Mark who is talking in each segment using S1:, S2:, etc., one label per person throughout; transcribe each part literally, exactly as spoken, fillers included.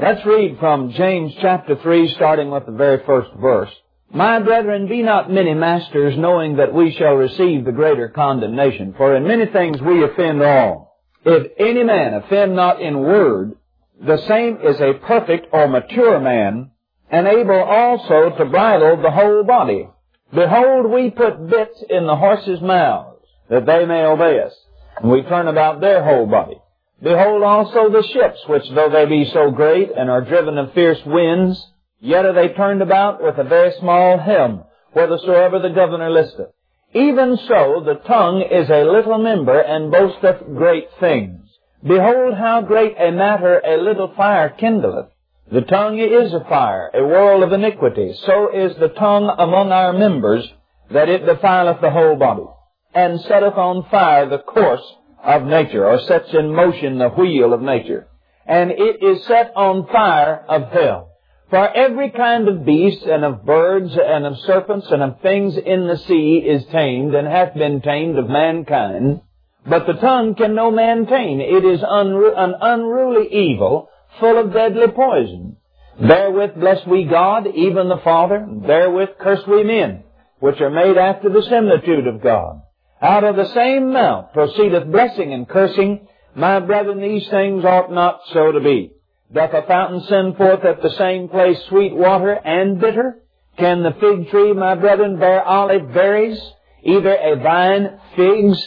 S1: Let's read from James chapter three, starting with the very first verse. My brethren, be not many masters, knowing that we shall receive the greater condemnation. For in many things we offend all. If any man offend not in word, the same is a perfect or mature man, and able also to bridle the whole body. Behold, we put bits in the horses' mouths, that they may obey us, and we turn about their whole body. Behold also the ships, which though they be so great, and are driven of fierce winds, yet are they turned about with a very small helm, whithersoever the governor listeth. Even so the tongue is a little member, and boasteth great things. Behold how great a matter a little fire kindleth. The tongue is a fire, a world of iniquity. So is the tongue among our members, that it defileth the whole body, and setteth on fire the course of nature, or sets in motion the wheel of nature. And it is set on fire of hell. For every kind of beast, and of birds, and of serpents, and of things in the sea is tamed, and hath been tamed of mankind. But the tongue can no man tame. It is unru- an unruly evil, full of deadly poison. Therewith bless we God, even the Father. Therewith curse we men, which are made after the similitude of God. Out of the same mouth proceedeth blessing and cursing. My brethren, these things ought not so to be. Doth a fountain send forth at the same place sweet water and bitter? Can the fig tree, my brethren, bear olive berries, either a vine figs?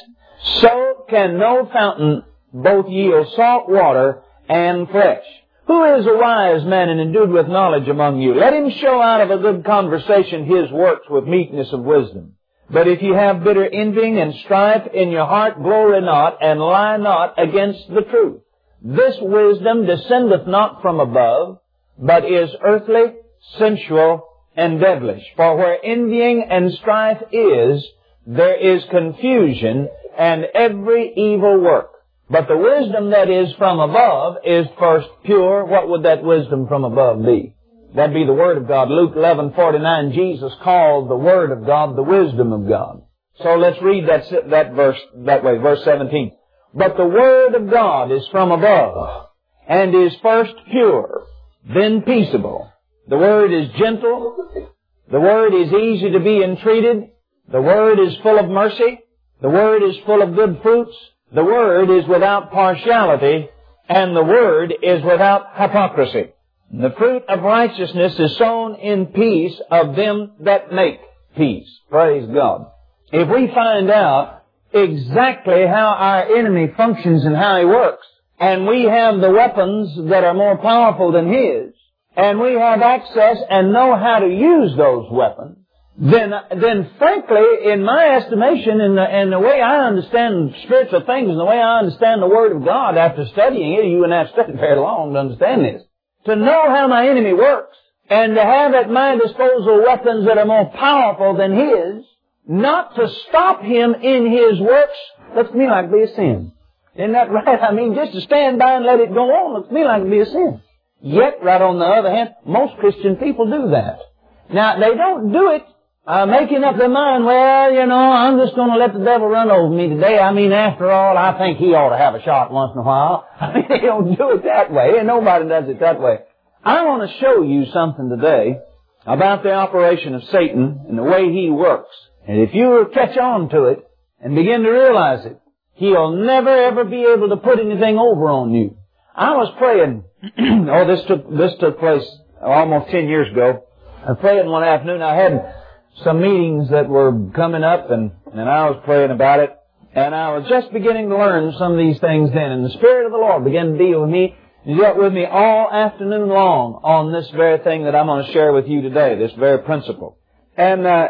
S1: So can no fountain both yield salt water and fresh. Who is a wise man and endued with knowledge among you? Let him show out of a good conversation his works with meekness of wisdom. But if you have bitter envying and strife in your heart, glory not, and lie not against the truth. This wisdom descendeth not from above, but is earthly, sensual, and devilish. For where envying and strife is, there is confusion and every evil work. But the wisdom that is from above is first pure. What would that wisdom from above be? That'd be the Word of God. Luke eleven forty-nine, Jesus called the Word of God the wisdom of God. So let's read that, that verse that way, verse seventeen. But the Word of God is from above, and is first pure, then peaceable. The Word is gentle. The Word is easy to be entreated. The Word is full of mercy. The Word is full of good fruits. The Word is without partiality, and the Word is without hypocrisy. The fruit of righteousness is sown in peace of them that make peace. Praise God. If we find out exactly how our enemy functions and how he works, and we have the weapons that are more powerful than his, and we have access and know how to use those weapons, then, then frankly, in my estimation, in the, and the way I understand spiritual things, and the way I understand the Word of God after studying it, you and I have studied very long to understand this, to know how my enemy works, and to have at my disposal weapons that are more powerful than his, not to stop him in his works, looks to me like it'd be a sin. Isn't that right? I mean, just to stand by and let it go on looks to me like it'd be a sin. Yet, right on the other hand, most Christian people do that. Now, they don't do it uh, making up their mind, well, you know, I'm just going to let the devil run over me today. I mean, after all, I think he ought to have a shot once in a while. I mean, they don't do it that way, and nobody does it that way. I want to show you something today about the operation of Satan and the way he works. And if you will catch on to it and begin to realize it, he'll never ever be able to put anything over on you. I was praying, oh, this took, this took place almost ten years ago. I was praying one afternoon. I had some meetings that were coming up, and, and I was praying about it. And I was just beginning to learn some of these things then. And the Spirit of the Lord began to deal with me. He dealt with me all afternoon long on this very thing that I'm going to share with you today, this very principle. And uh,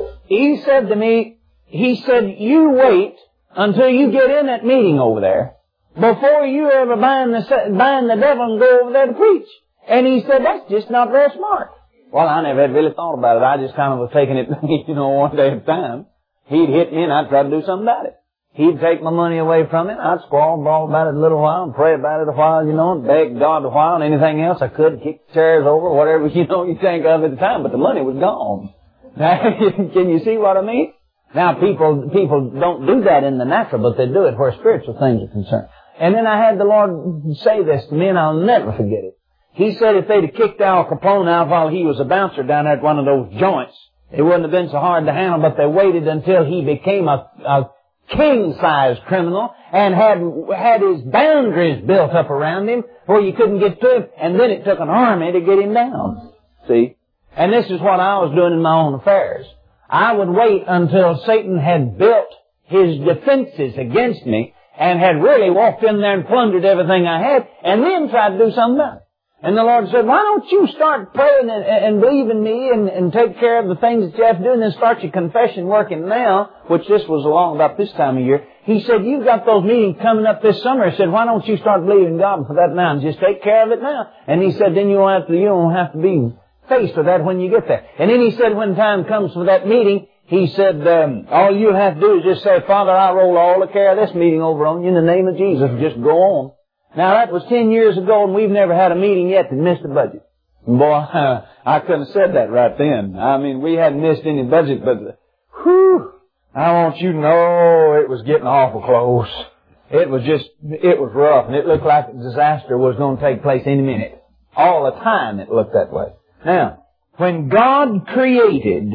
S1: he said to me, he said, you wait until you get in that meeting over there before you ever bind the, bind the devil and go over there to preach. And he said, that's just not very smart. Well, I never had really thought about it. I just kind of was taking it, you know, one day at a time. He'd hit me and I'd try to do something about it. He'd take my money away from it. I'd squall, bawl about it a little while and pray about it a while, you know, and beg God a while and anything else I could, kick chairs over, whatever, you know, you think of at the time. But the money was gone. Now, can you see what I mean? Now, people, people don't do that in the natural, but they do it where spiritual things are concerned. And then I had the Lord say this to me, and I'll never forget it. He said if they'd have kicked Al Capone out while he was a bouncer down there at one of those joints, it wouldn't have been so hard to handle, but they waited until he became a, a king-size criminal and had had his boundaries built up around him where you couldn't get to him, and then it took an army to get him down. See? And this is what I was doing in my own affairs. I would wait until Satan had built his defenses against me and had really walked in there and plundered everything I had, and then tried to do something about it. And the Lord said, why don't you start praying and, and believing me and, and take care of the things that you have to do, and then start your confession working now, which this was along about this time of year. He said, you've got those meetings coming up this summer. He said, why don't you start believing God for that now and just take care of it now? And he said, then you won't have to, you don't have to be faced with that when you get there. And then he said, when time comes for that meeting, he said, um, all you have to do is just say, Father, I roll all the care of this meeting over on you in the name of Jesus. Just go on. Now, that was ten years ago, and we've never had a meeting yet that missed the budget. Boy, uh, I couldn't have said that right then. I mean, we hadn't missed any budget, but, whew, I want you to know it was getting awful close. It was just, it was rough, and it looked like a disaster was going to take place any minute. All the time it looked that way. Now, when God created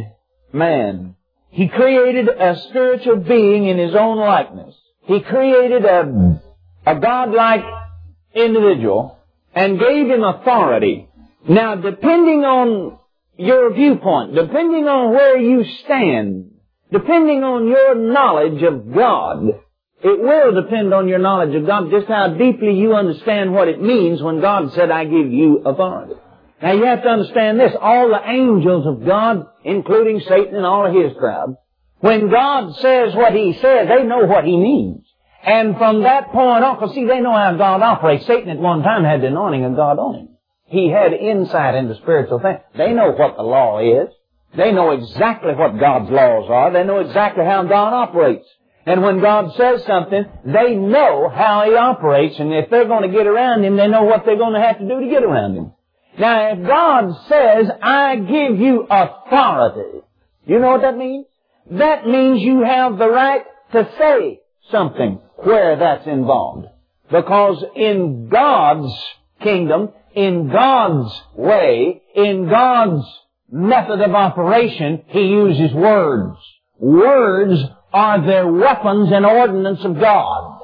S1: man, He created a spiritual being in His own likeness. He created a, a God-like individual and gave him authority. Now, depending on your viewpoint, depending on where you stand, depending on your knowledge of God, it will depend on your knowledge of God, just how deeply you understand what it means when God said, I give you authority. Now, you have to understand this. All the angels of God, including Satan and all of his crowd, when God says what He says, they know what He means. And from that point on, because see, they know how God operates. Satan at one time had the anointing of God on him. He had insight into spiritual things. They know what the law is. They know exactly what God's laws are. They know exactly how God operates. And when God says something, they know how He operates. And if they're going to get around Him, they know what they're going to have to do to get around Him. Now, if God says, I give you authority, you know what that means? That means you have the right to say something where that's involved. Because in God's kingdom, in God's way, in God's method of operation, He uses words. Words are the weapons and ordinance of God.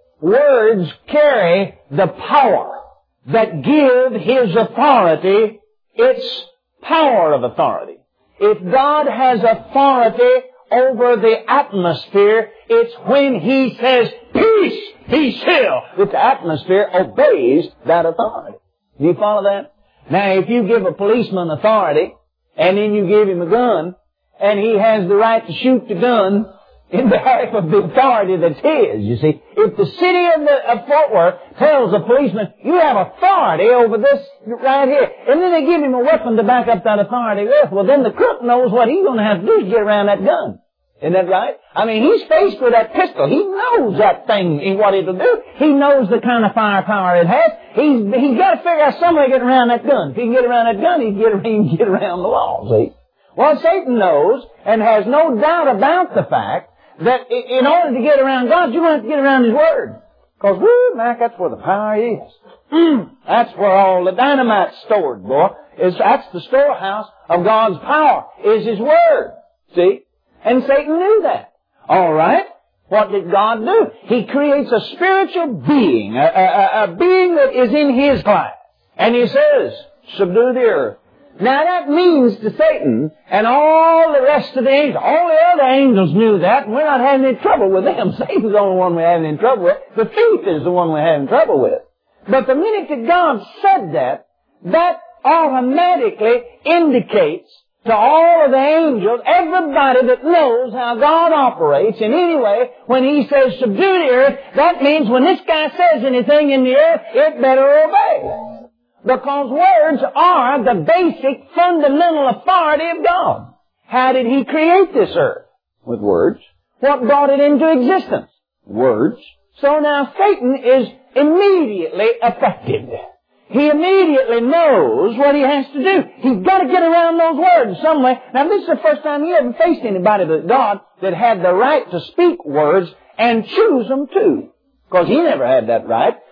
S1: Words carry the power that give His authority its power of authority. If God has authority over the atmosphere, it's when He says, peace, be still, that the atmosphere obeys that authority. Do you follow that? Now, if you give a policeman authority, and then you give him a gun, and he has the right to shoot the gun in behalf of the authority that's his, you see. If the city of, the, of Fort Worth tells a policeman, you have authority over this right here, and then they give him a weapon to back up that authority with, well, then the crook knows what he's going to have to do is get around that gun. Isn't that right? I mean, he's faced with that pistol. He knows that thing, what it'll do. He knows the kind of firepower it has. He's, he's got to figure out some way to get around that gun. If he can get around that gun, he can get, he can get around the law, see? Well, Satan knows and has no doubt about the fact that in order to get around God, you're going to have to get around His Word. Because, woo, Mac, that's where the power is. Mm, that's where all the dynamite's stored, boy. Is, that's the storehouse of God's power, is His Word. See? And Satan knew that. All right. What did God do? He creates a spiritual being, a, a, a being that is in His class. And He says, subdue the earth. Now that means to Satan and all the rest of the angels, all the other angels knew that, and we're not having any trouble with them. Satan's the only one we're having any trouble with. The thief is the one we're having trouble with. But the minute that God said that, that automatically indicates to all of the angels, everybody that knows how God operates in any way, when He says subdue the earth, that means when this guy says anything in the earth, it better obey. Because words are the basic, fundamental authority of God. How did He create this earth? With words. What brought it into existence? Words. So now Satan is immediately affected. He immediately knows what he has to do. He's got to get around those words some way. Now, this is the first time he ever faced anybody but God that had the right to speak words and choose them too. Because he never had that right.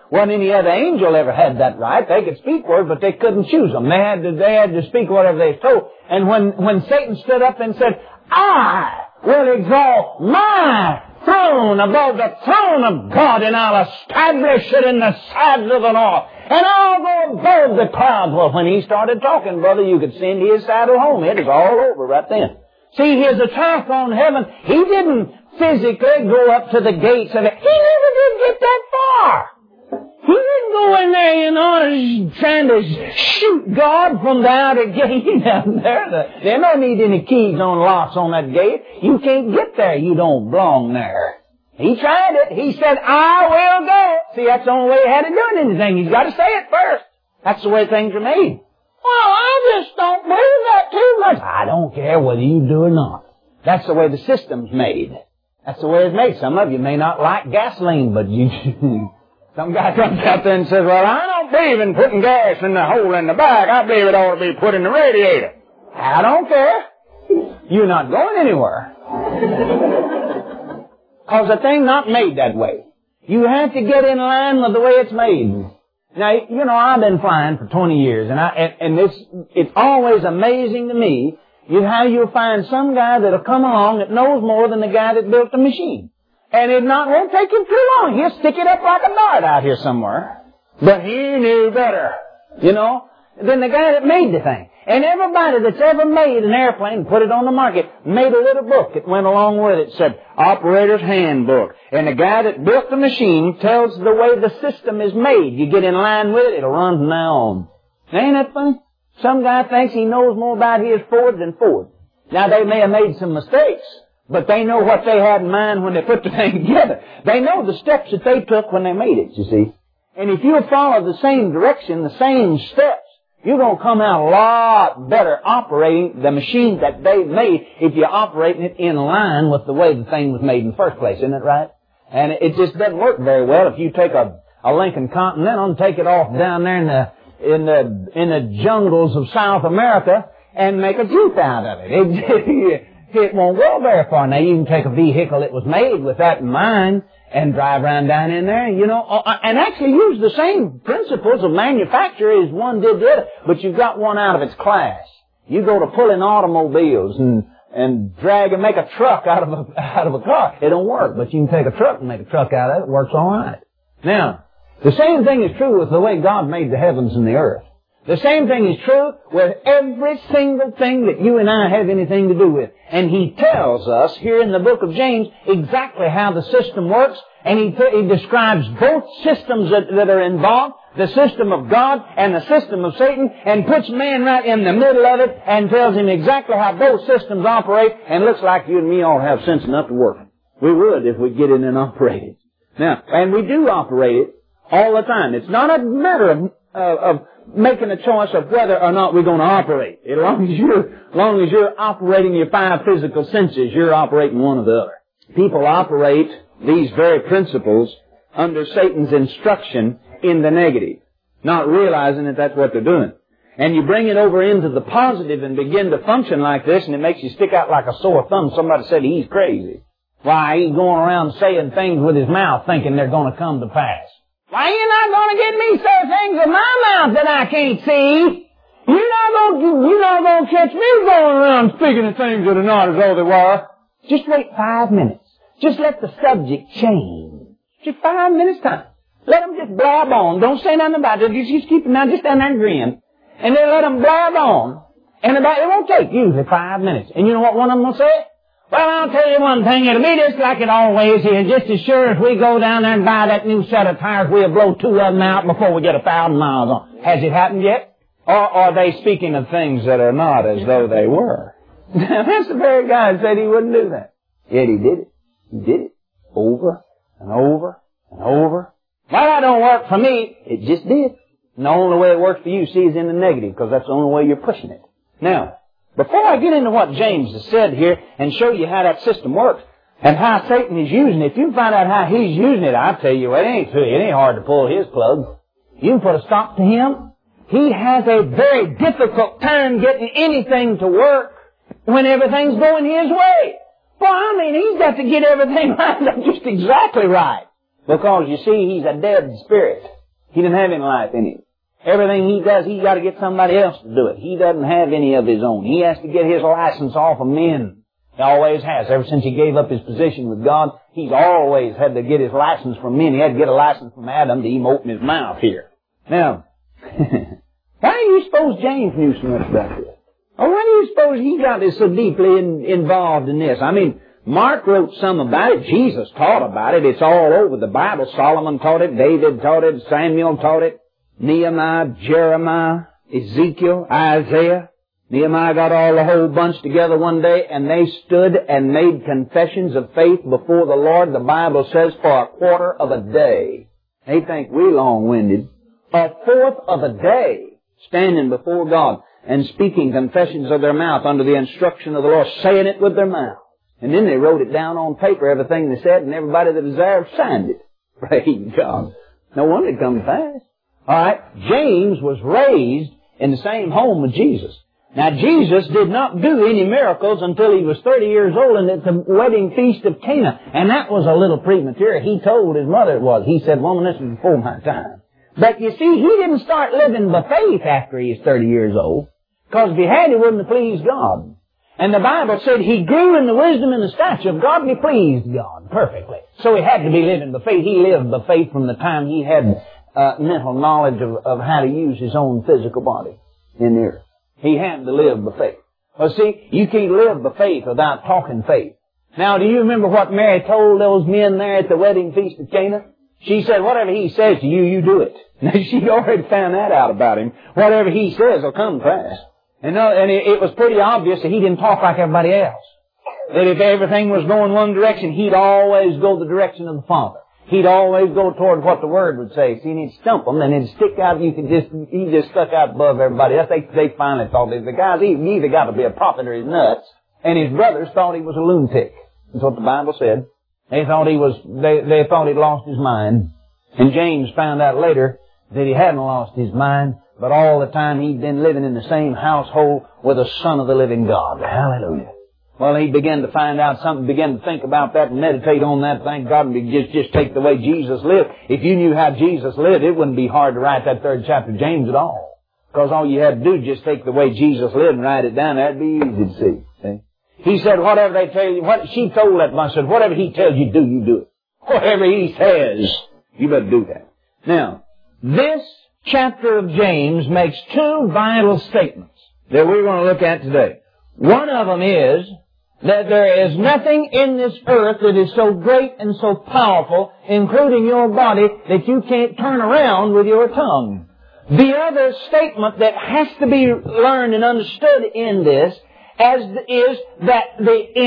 S1: Wasn't any other angel ever had that right. They could speak words, but they couldn't choose them. They had to, they had to speak whatever they was told. And when, when Satan stood up and said, I will exalt my throne above the throne of God, and I'll establish it in the sides of the north, and I'll go above the clouds. Well, when he started talking, brother, you could send his saddle home. It was all over right then. See, his attack on heaven, he didn't physically go up to the gates of it. He never did get that far. He didn't go in there, you know, trying to shoot God from the outer gate down there. There don't need any keys on locks on that gate. You can't get there. You don't belong there. He tried it. He said, I will go. See, that's the only way he had of doing anything. He's got to say it first. That's the way things are made. Well, I just don't believe that too much. I don't care whether you do or not. That's the way the system's made. That's the way it's made. Some of you may not like gasoline, but you... Some guy comes out there and says, well, I don't believe in putting gas in the hole in the back. I believe it ought to be put in the radiator. I don't care. You're not going anywhere. Because the thing's not made that way. You have to get in line with the way it's made. Now, you know, I've been flying for twenty years, and I, and, and it's, it's always amazing to me you, how you'll find some guy that'll come along that knows more than the guy that built the machine. And it not won't take him too long. He'll stick it up like a dart out here somewhere. But he knew better, you know, than the guy that made the thing. And everybody that's ever made an airplane and put it on the market made a little book that went along with it. It said, Operator's Handbook. And the guy that built the machine tells the way the system is made. You get in line with it, it'll run from now on. Now, ain't that funny? Some guy thinks he knows more about his Ford than Ford. Now, they may have made some mistakes, but they know what they had in mind when they put the thing together. They know the steps that they took when they made it, you see. And if you follow the same direction, the same steps, you're going to come out a lot better operating the machine that they made if you're operating it in line with the way the thing was made in the first place. Isn't that right? And it just doesn't work very well if you take a, a Lincoln Continental and take it off down there in the, in the, in the jungles of South America and make a Jeep out of it. It, it won't go very far. Now, you can take a vehicle that was made with that in mind and drive around down in there, you know, and actually use the same principles of manufacture as one did the other, but you've got one out of its class. You go to pulling automobiles and, and drag and make a truck out of a, out of a car. It don't work, but you can take a truck and make a truck out of it. It works all right. Now, the same thing is true with the way God made the heavens and the earth. The same thing is true with every single thing that you and I have anything to do with. And He tells us here in the book of James exactly how the system works. And He, he describes both systems that, that are involved, the system of God and the system of Satan, and puts man right in the middle of it and tells him exactly how both systems operate. And it looks like you and me all have sense enough to work. We would if we get in and operate it. Now, and we do operate it all the time. It's not a matter of, uh, of making a choice of whether or not we're going to operate. As long as you're, as long as you're operating your five physical senses, you're operating one or the other. People operate these very principles under Satan's instruction in the negative, not realizing that that's what they're doing. And you bring it over into the positive and begin to function like this, and it makes you stick out like a sore thumb. Somebody said he's crazy. Why, he's going around saying things with his mouth thinking they're going to come to pass. Why, you're not going to get me saying things with my mouth that I can't see. You're not going to, you're not going to catch me going around speaking of things that are not as though they were. Just wait five minutes. Just let the subject change. Just five minutes time. Let them just blab on. Don't say nothing about it. Just, just keep them down. Just stand there and grin. And then let them blab on. And about, it won't take usually five minutes. And you know what one of them will say? Well, I'll tell you one thing. It'll be just like it always is. Just as sure as we go down there and buy that new set of tires, we'll blow two of them out before we get a thousand miles on. Has it happened yet? Or are they speaking of things that are not as though they were? That's the very guy that said he wouldn't do that. Yet he did it. He did it over and over and over. Well, that don't work for me. It just did. And the only way it works for you, see, is in the negative, because that's the only way you're pushing it. Now, before I get into what James has said here and show you how that system works and how Satan is using it, if you find out how he's using it, I'll tell you what, it ain't, it ain't hard to pull his plug. You can put a stop to him. He has a very difficult time getting anything to work when everything's going his way. Well, I mean, he's got to get everything lined up just exactly right. Because, you see, he's a dead spirit. He didn't have any life in him. Everything he does, he's got to get somebody else to do it. He doesn't have any of his own. He has to get his license off of men. He always has. Ever since he gave up his position with God, he's always had to get his license from men. He had to get a license from Adam to even open his mouth here. Now, why do you suppose James knew so much about this? Or why do you suppose he got so deeply in, involved in this? I mean, Mark wrote some about it. Jesus taught about it. It's all over the Bible. Solomon taught it. David taught it. Samuel taught it. Nehemiah, Jeremiah, Ezekiel, Isaiah. Nehemiah got all the whole bunch together one day, and they stood and made confessions of faith before the Lord, the Bible says, for a quarter of a day. They think we long-winded. A fourth of a day standing before God and speaking confessions of their mouth under the instruction of the Lord, saying it with their mouth. And then they wrote it down on paper, everything they said, and everybody that desired signed it. Praise God. No wonder it come fast. All right, James was raised in the same home with Jesus. Now, Jesus did not do any miracles until he was thirty years old and at the wedding feast of Cana. And that was a little premature. He told his mother it was. He said, woman, this is before my time. But you see, he didn't start living by faith after he was thirty years old. Because if he had, he wouldn't have pleased God. And the Bible said he grew in the wisdom and the stature of God and he pleased God perfectly. So he had to be living by faith. He lived by faith from the time he had uh, mental knowledge of, of how to use his own physical body in the earth. He had to live by faith. Well, see, you can't live by faith without talking faith. Now, do you remember what Mary told those men there at the wedding feast of Cana? She said, whatever he says to you, you do it. Now, she already found that out about him. Whatever he says will come to pass. And, uh, and it, it was pretty obvious that he didn't talk like everybody else. That if everything was going one direction, he'd always go the direction of the Father. He'd always go toward what the Word would say. See, and he'd stump them, and he'd stick out, you could just, he just stuck out above everybody else. They, they finally thought that the guy's he either got to be a prophet or he's nuts. And his brothers thought he was a lunatic. That's what the Bible said. They thought he was, they, they thought he'd lost his mind. And James found out later that he hadn't lost his mind, but all the time he'd been living in the same household with the Son of the living God. Hallelujah. Well, he began to find out something, began to think about that and meditate on that, thank God, and just, just take the way Jesus lived. If you knew how Jesus lived, it wouldn't be hard to write that third chapter of James at all. Because all you had to do is just take the way Jesus lived and write it down. That'd be easy to see. See? He said, whatever they tell you, what, she told that one, said, whatever he tells you do, you do it. Whatever he says, you better do that. Now, this chapter of James makes two vital statements that we're going to look at today. One of them is that there is nothing in this earth that is so great and so powerful, including your body, that you can't turn around with your tongue. The other statement that has to be learned and understood in this as is that the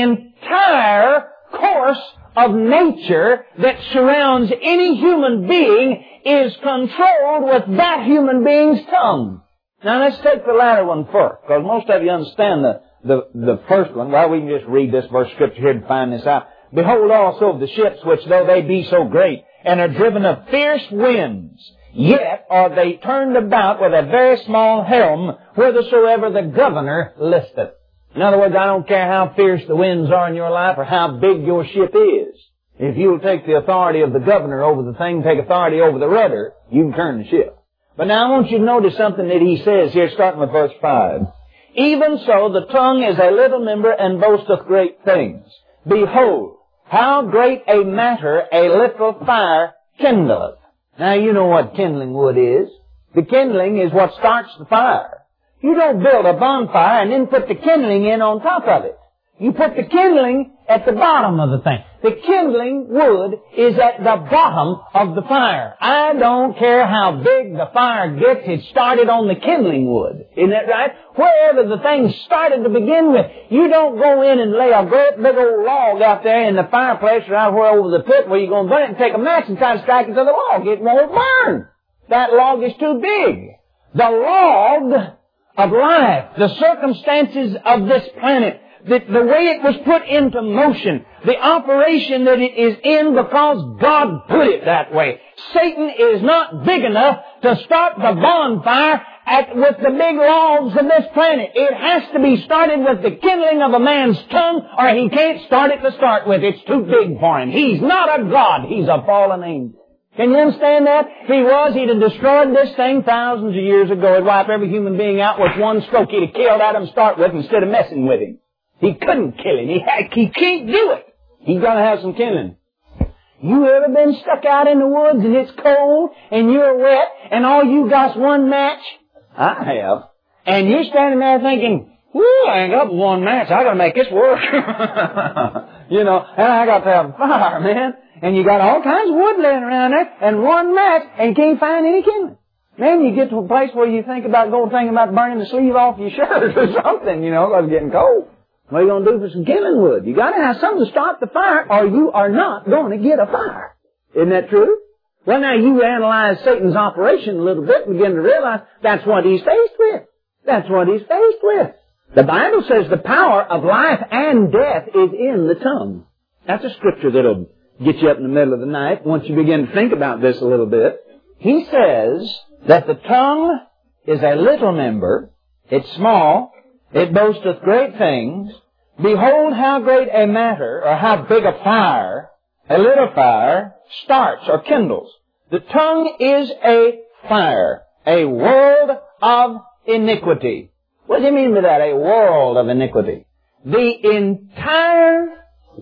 S1: entire course of nature that surrounds any human being is controlled with that human being's tongue. Now let's take the latter one first, because most of you understand the The, the first one. Well, we can just read this verse of Scripture here to find this out. Behold also the ships which though they be so great and are driven of fierce winds, yet are they turned about with a very small helm whithersoever the governor listeth. In other words, I don't care how fierce the winds are in your life or how big your ship is. If you'll take the authority of the governor over the thing, take authority over the rudder, you can turn the ship. But now I want you to notice something that he says here, starting with verse five. Even so, the tongue is a little member and boasteth great things. Behold, how great a matter a little fire kindleth. Now, you know what kindling wood is. The kindling is what starts the fire. You don't build a bonfire and then put the kindling in on top of it. You put the kindling at the bottom of the thing. The kindling wood is at the bottom of the fire. I don't care how big the fire gets, it started on the kindling wood. Isn't that right? Wherever the thing started to begin with, you don't go in and lay a great big old log out there in the fireplace or out where over the pit where you're going to burn it and take a match and try to strike it to the log. It won't burn. That log is too big. The log of life, the circumstances of this planet, The, the way it was put into motion, the operation that it is in because God put it that way. Satan is not big enough to start the bonfire at, with the big logs of this planet. It has to be started with the kindling of a man's tongue or he can't start it to start with. It's too big for him. He's not a God. He's a fallen angel. Can you understand that? If he was, he'd have destroyed this thing thousands of years ago. He'd wipe every human being out with one stroke. He'd have killed Adam to start with instead of messing with him. He couldn't kill him. He, had, he can't do it. He's got to have some killing. You ever been stuck out in the woods and it's cold and you're wet and all you got's one match? I have. And you're standing there thinking, whoo, I ain't got but one match. I got to make this work. You know, and I got to have fire, man. And you got all kinds of wood laying around there, and one match, and you can't find any kindling. Then you get to a place where you think about going thinking about burning the sleeve off your shirt or something, you know, because it's getting cold. What are you going to do for some kindling wood? You got to have something to start the fire, or you are not going to get a fire. Isn't that true? Well, now you analyze Satan's operation a little bit and begin to realize that's what he's faced with. That's what he's faced with. The Bible says the power of life and death is in the tongue. That's a scripture that'll get you up in the middle of the night once you begin to think about this a little bit. He says that the tongue is a little member. It's small. It boasteth great things. Behold how great a matter, or how big a fire, a little fire, starts or kindles. The tongue is a fire, a world of iniquity. What do you mean by that, a world of iniquity? The entire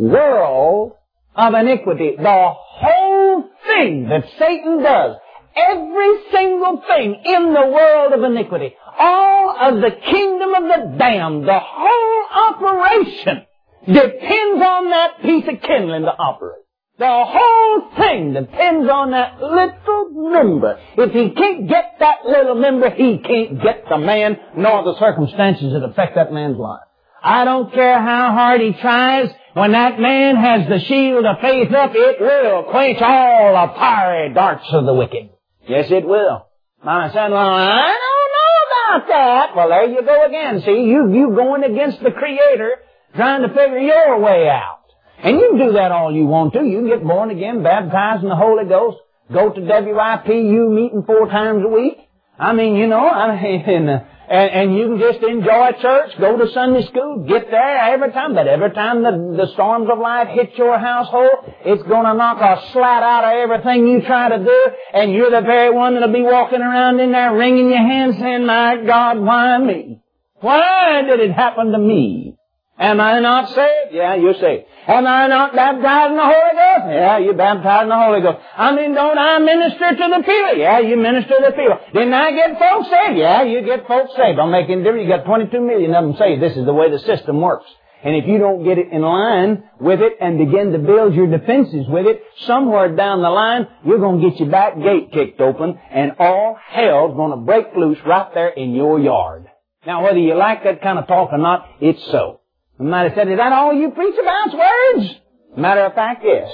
S1: world of iniquity. The whole thing that Satan does, every single thing in the world of iniquity, all of the kingdom of the damned, the whole operation depends on that piece of kindling to operate. The whole thing depends on that little member. If he can't get that little member, he can't get the man nor the circumstances that affect that man's life. I don't care how hard he tries. When that man has the shield of faith up, it will quench all the fiery darts of the wicked. Yes, it will. My son, well, I don't know about that. Well, there you go again. See, you, you going against the Creator, trying to figure your way out. And you can do that all you want to. You can get born again, baptized in the Holy Ghost, go to W I P U meeting four times a week. I mean, you know, I mean, uh, and, and you can just enjoy church, go to Sunday school, get there every time. But every time the, the storms of life hit your household, it's going to knock a slat out of everything you try to do. And you're the very one that'll be walking around in there wringing your hands saying, my God, why me? Why did it happen to me? Am I not saved? Yeah, you're saved. Am I not baptized in the Holy Ghost? Yeah, you're baptized in the Holy Ghost. I mean, don't I minister to the people? Yeah, you minister to the people. Didn't I get folks saved? Yeah, you get folks saved. Don't make any difference. You got twenty-two million of them saved. This is the way the system works. And if you don't get it in line with it and begin to build your defenses with it, somewhere down the line, you're going to get your back gate kicked open and all hell's going to break loose right there in your yard. Now, whether you like that kind of talk or not, it's so. You might have said, is that all you preach about, words? Matter of fact, yes.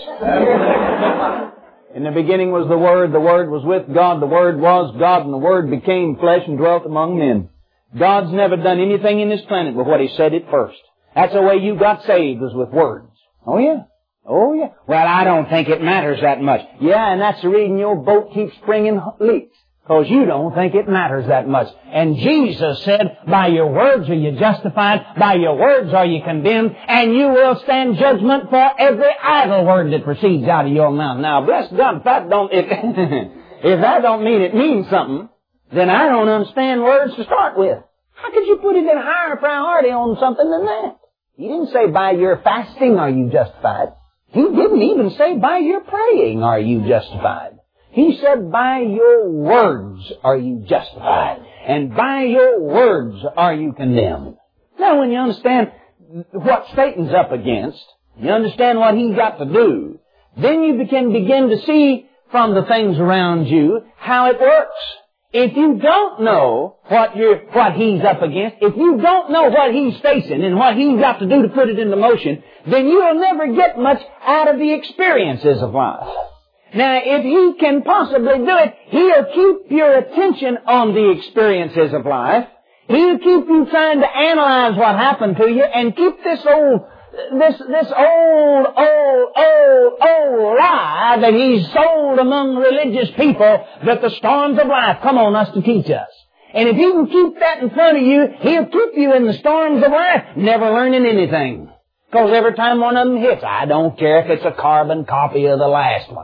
S1: In the beginning was the Word, the Word was with God, the Word was God, and the Word became flesh and dwelt among men. God's never done anything in this planet but what He said it first. That's the way you got saved, was with words. Oh yeah. Oh yeah. Well, I don't think it matters that much. Yeah, and that's the reason your boat keeps springing leaks. Because you don't think it matters that much. And Jesus said, by your words are you justified, by your words are you condemned, and you will stand judgment for every idle word that proceeds out of your mouth. Now, bless God, if that don't, if, if that don't mean it means something, then I don't understand words to start with. How could you put it in higher priority on something than that? He didn't say by your fasting are you justified. He didn't even say by your praying are you justified. He said, by your words are you justified, and by your words are you condemned. Now, when you understand what Satan's up against, you understand what he's got to do, then you can begin to see from the things around you how it works. If you don't know what you're, what he's up against, if you don't know what he's facing and what he's got to do to put it into motion, then you'll never get much out of the experiences of life. Now, if he can possibly do it, he'll keep your attention on the experiences of life. He'll keep you trying to analyze what happened to you and keep this old, this, this old, old, old, old lie that he's sold among religious people that the storms of life come on us to teach us. And if he can keep that in front of you, he'll keep you in the storms of life, never learning anything. Because every time one of them hits, I don't care if it's a carbon copy of the last one.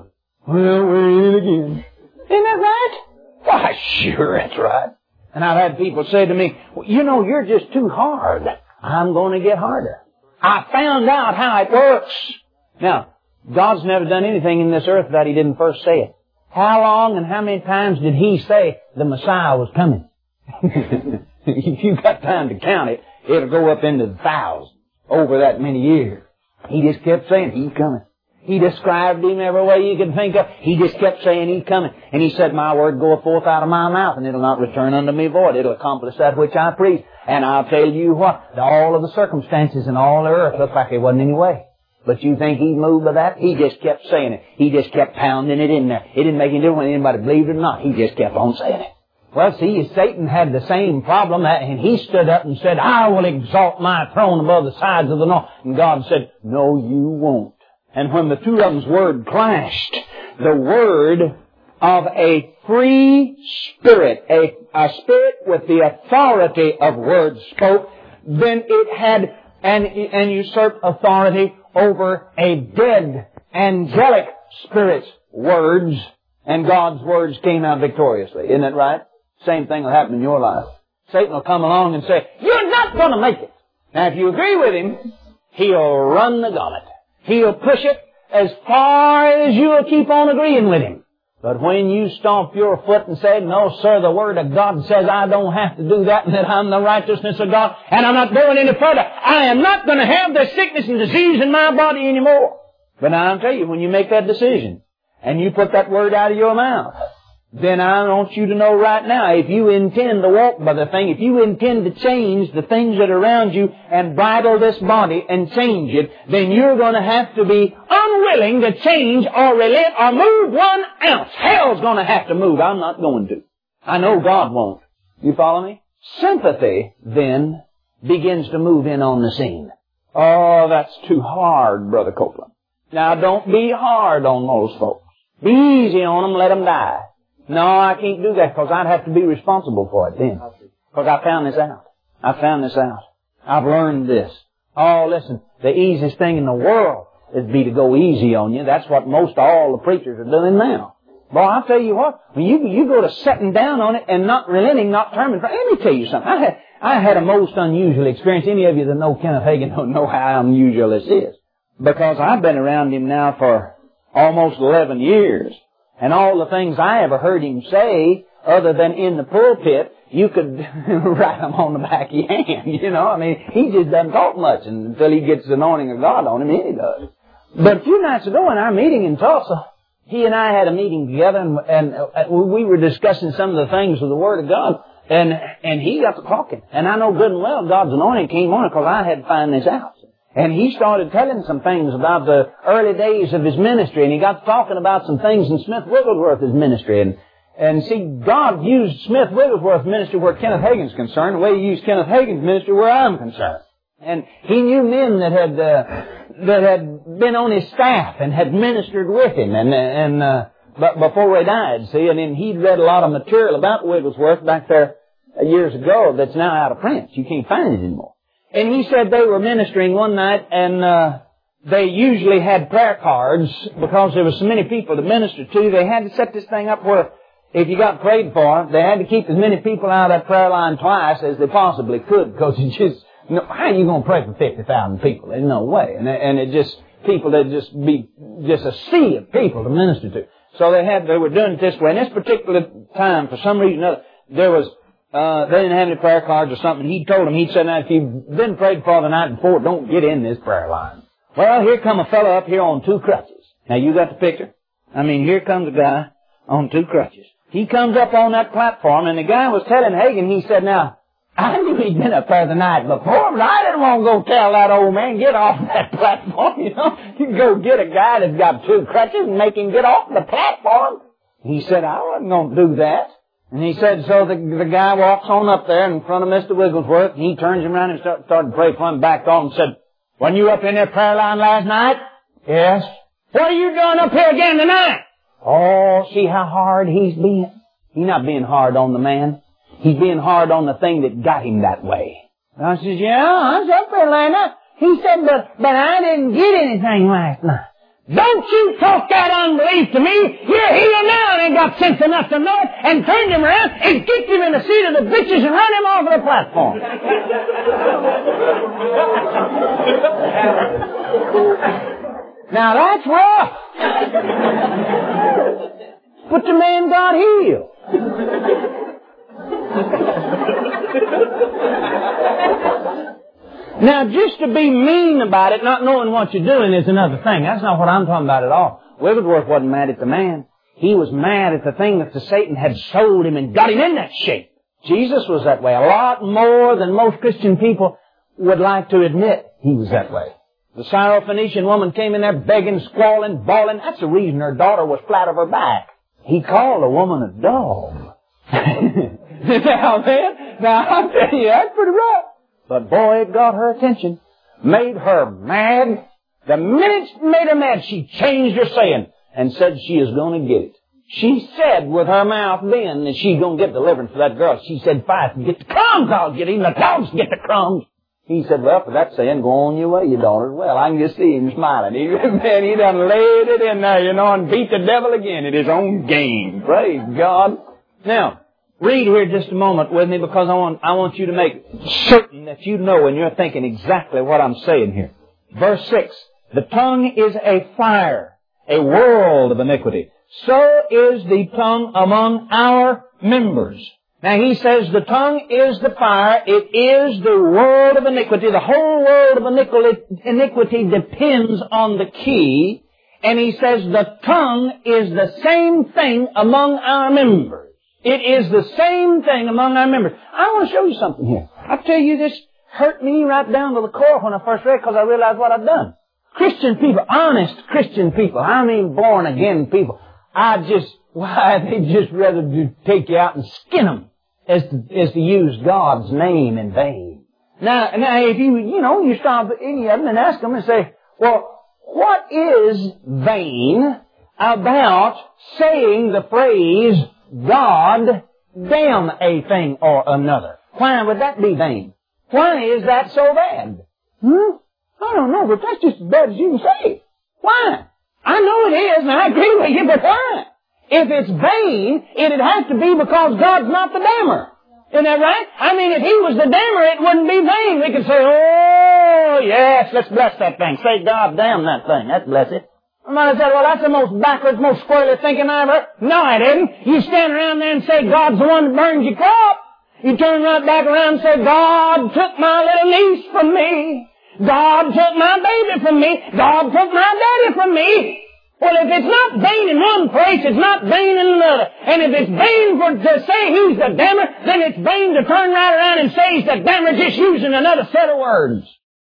S1: Well, we're in it again. Isn't that right? Why, sure, that's right. And I've had people say to me, well, you know, you're just too hard. I'm going to get harder. I found out how it works. Now, God's never done anything in this earth that He didn't first say it. How long and how many times did He say the Messiah was coming? If you've got time to count it, it'll go up into the thousands over that many years. He just kept saying, He's coming. He described Him every way you could think of. He just kept saying He's coming. And He said, my word goeth forth out of my mouth, and it'll not return unto me void. It'll accomplish that which I preach. And I'll tell you what, all of the circumstances in all the earth look like it wasn't any way. But you think He moved by that? He just kept saying it. He just kept pounding it in there. It didn't make any difference whether anybody believed it or not. He just kept on saying it. Well, see, Satan had the same problem, and he stood up and said, I will exalt my throne above the sides of the north. And God said, no, you won't. And when the two of them's word clashed, the word of a free spirit, a, a spirit with the authority of words spoke, then it had an, an usurped authority over a dead angelic spirit's words, and God's words came out victoriously. Isn't that right? Same thing will happen in your life. Satan will come along and say, you're not going to make it. Now, if you agree with him, he'll run the gauntlet. He'll push it as far as you'll keep on agreeing with him. But when you stomp your foot and say, no, sir, the Word of God says I don't have to do that and that I'm the righteousness of God and I'm not going any further. I am not going to have the sickness and disease in my body anymore. But now I'll tell you, when you make that decision and you put that word out of your mouth, then I want you to know right now, if you intend to walk by the thing, if you intend to change the things that are around you and bridle this body and change it, then you're going to have to be unwilling to change or relent or move one ounce. Hell's going to have to move. I'm not going to. I know God won't. You follow me? Sympathy, then, begins to move in on the scene. Oh, that's too hard, Brother Copeland. Now, don't be hard on those folks. Be easy on them, let them die. No, I can't do that because I'd have to be responsible for it then. Because I found this out. I found this out. I've learned this. Oh, listen, the easiest thing in the world is be to go easy on you. That's what most all the preachers are doing now. Boy, I'll tell you what, when you, you go to setting down on it and not relenting, not turning, let me tell you something. I had, I had a most unusual experience. Any of you that know Kenneth Hagin don't know how unusual this is. Because I've been around him now for almost eleven years. And all the things I ever heard him say, other than in the pulpit, you could write them on the back of your hand, you know. I mean, he just doesn't talk much until he gets the anointing of God on him, and he does. But a few nights ago in our meeting in Tulsa, he and I had a meeting together, and, and we were discussing some of the things of the Word of God, and, and he got to talking. And I know good and well God's anointing came on it because I had to find this out. And he started telling some things about the early days of his ministry, and he got talking about some things in Smith Wigglesworth's ministry. And, and see, God used Smith Wigglesworth's ministry where Kenneth Hagin's concerned, the way He used Kenneth Hagin's ministry where I'm concerned. And he knew men that had uh, that had been on his staff and had ministered with him, and and uh, but before they died, see, and then he'd read a lot of material about Wigglesworth back there years ago that's now out of print. You can't find it anymore. And he said they were ministering one night, and uh, they usually had prayer cards because there were so many people to minister to. They had to set this thing up where if you got prayed for, they had to keep as many people out of that prayer line twice as they possibly could, because it just, you know, how are you going to pray for fifty thousand people? There's no way. And, and it just, people, they'd just be just a sea of people to minister to. So they had, they were doing it this way. And this particular time, for some reason or other, there was, Uh, they didn't have any prayer cards or something. He told them, he said, now, if you've been prayed for the night before, don't get in this prayer line. Well, here come a fellow up here on two crutches. Now, you got the picture? I mean, here comes a guy on two crutches. He comes up on that platform, and the guy was telling Hagin, he said, now, I knew he'd been up there the night before, but I didn't want to go tell that old man, get off that platform, you know. You can go get a guy that's got two crutches and make him get off the platform. He said, I wasn't going to do that. And he said, so the, the guy walks on up there in front of Mister Wigglesworth, and he turns him around and start, started to pray for him, backed off and said, when you up in that prayer line last night? Yes. What are you doing up here again tonight? Oh, see how hard he's being? He's not being hard on the man. He's being hard on the thing that got him that way. And I says, yeah, I was up there last night. He said, but, but I didn't get anything last night.
S2: Don't you talk that unbelief to me. You're healed now and ain't got sense enough to know it, and turned him around and kicked him in the seat of the bitches and run him off of the platform. Now that's rough. But the man got healed. Now, just to be mean about it, not knowing what you're doing, is another thing. That's not what I'm talking about at all. Wigglesworth wasn't mad at the man. He was mad at the thing that the Satan had sold him and got him in that shape. Jesus was that way. A lot more than most Christian people would like to admit he was that way. The Syrophoenician woman came in there begging, squalling, bawling. That's the reason her daughter was flat of her back. He called the woman a dog. Now, man, now, I'll tell you, that's pretty rough. But boy, it got her attention. Made her mad. The minute it made her mad, she changed her saying and said she is going to get it. She said with her mouth then that she's going to get deliverance for that girl. She said, "Fight and get the crumbs, I'll get him. The dogs get the crumbs." He said, "Well, for that saying, go on your way, you daughters." Well, I can just see him smiling. He, man, he done laid it in there, you know, and beat the devil again at his own game. Praise God. Now, read here just a moment with me, because I want, I want you to make certain that you know and you're thinking exactly what I'm saying here. Verse six, the tongue is a fire, a world of iniquity. So is the tongue among our members. Now he says the tongue is the fire, it is the world of iniquity. The whole world of iniquity depends on the key. And he says the tongue is the same thing among our members. It is the same thing among our members. I want to show you something here. I tell you, this hurt me right down to the core when I first read it, because I realized what I've done. Christian people, honest Christian people, I mean born again people, I just, why, they just rather do take you out and skin them as to, as to use God's name in vain. Now, now if you, you know, you stop any of them and ask them and say, well, what is vain about saying the phrase, God damn a thing or another? Why would that be vain? Why is that so bad? Hmm? I don't know, but that's just as bad as you can say. Why? I know it is, and I agree with you, but why? If it's vain, it'd have to be because God's not the damner. Isn't that right? I mean, if He was the damner, it wouldn't be vain. We could say, oh, yes, let's bless that thing. Say, God damn that thing. Let's bless it. I might have said, well, that's the most backwards, most squirrely thinking I ever... No, I didn't. You stand around there and say, God's the one that burns your crop. You turn right back around and say, God took my little niece from me. God took my baby from me. God took my daddy from me. Well, if it's not vain in one place, it's not vain in another. And if it's vain for to say who's the damner, then it's vain to turn right around and say he's the damner just using another set of words.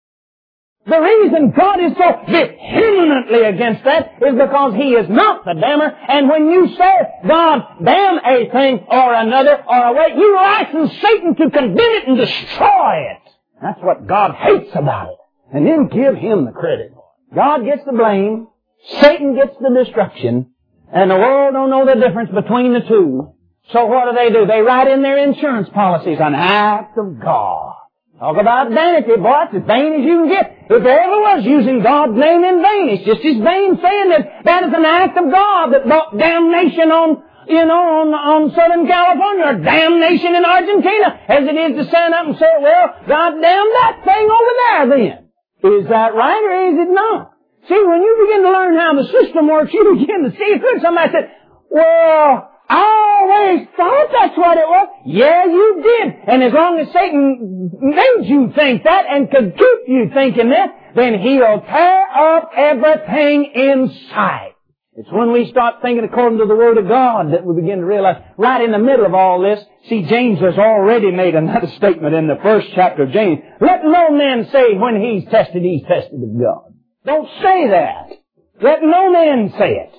S2: The reason God is so vehemently against that is because He is not the damner. And when you say, God damn a thing or another or a way, you license Satan to condemn it and destroy it. That's what God hates about it. And then give Him the credit. God gets the blame, Satan gets the destruction, and the world don't know the difference between the two. So what do they do? They write in their insurance policies, an act of God. Talk about vanity, boy, it's as vain as you can get. If there ever was using God's name in vain, it's just as vain saying that that is an act of God that brought damnation on, you know, on, on Southern California, or damnation in Argentina, as it is to stand up and say, well, God damn that thing over there then. Is that right or is it not? See, when you begin to learn how the system works, you begin to see through. Somebody said, well, I always thought that's what it was. Yeah, you did. And as long as Satan made you think that and could keep you thinking that, then he'll tear up everything in sight. It's when we start thinking according to the Word of God that we begin to realize, right in the middle of all this, see, James has already made another statement in the first chapter of James. Let no man say when he's tested, he's tested of God. Don't say that. Let no man say it.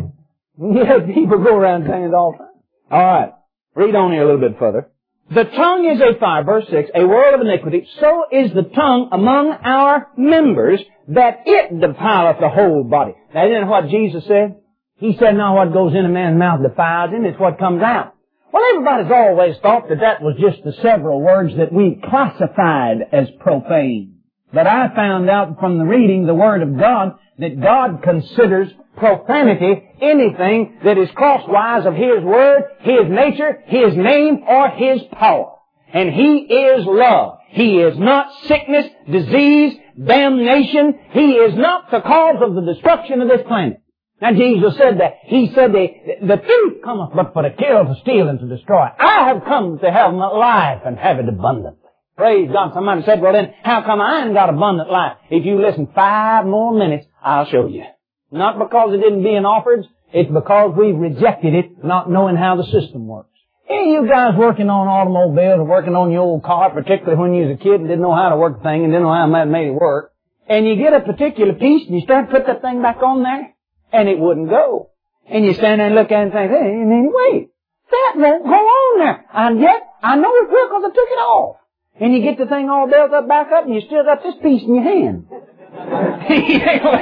S2: Yeah, people go around saying it all the time. All right. Read on here a little bit further. The tongue is a fire, verse six, a world of iniquity. So is the tongue among our members, that it defileth the whole body. Now, isn't that what Jesus said? He said, not what goes in a man's mouth defiles him, it's what comes out. Well, everybody's always thought that that was just the several words that we classified as profane. But I found out from the reading the Word of God that God considers profanity anything that is crosswise of His Word, His nature, His name, or His power. And He is love. He is not sickness, disease, damnation. He is not the cause of the destruction of this planet. Now Jesus said that. He said the, the thief cometh but for to kill, to steal, and to destroy. I have come to have life and have it abundantly. Praise God. Somebody said, well then, how come I ain't got abundant life? If you listen five more minutes, I'll show you. Not because it isn't being offered, it's because we've rejected it, not knowing how the system works. Any of you guys working on automobiles or working on your old car, particularly when you was a kid and didn't know how to work the thing and didn't know how it made it work, and you get a particular piece and you start to put that thing back on there, and it wouldn't go. And you stand there and look at it and think, hey, wait, that won't go on there. And yet, I know it will because I took it off. And you get the thing all built up back up and you still got this piece in your hand. you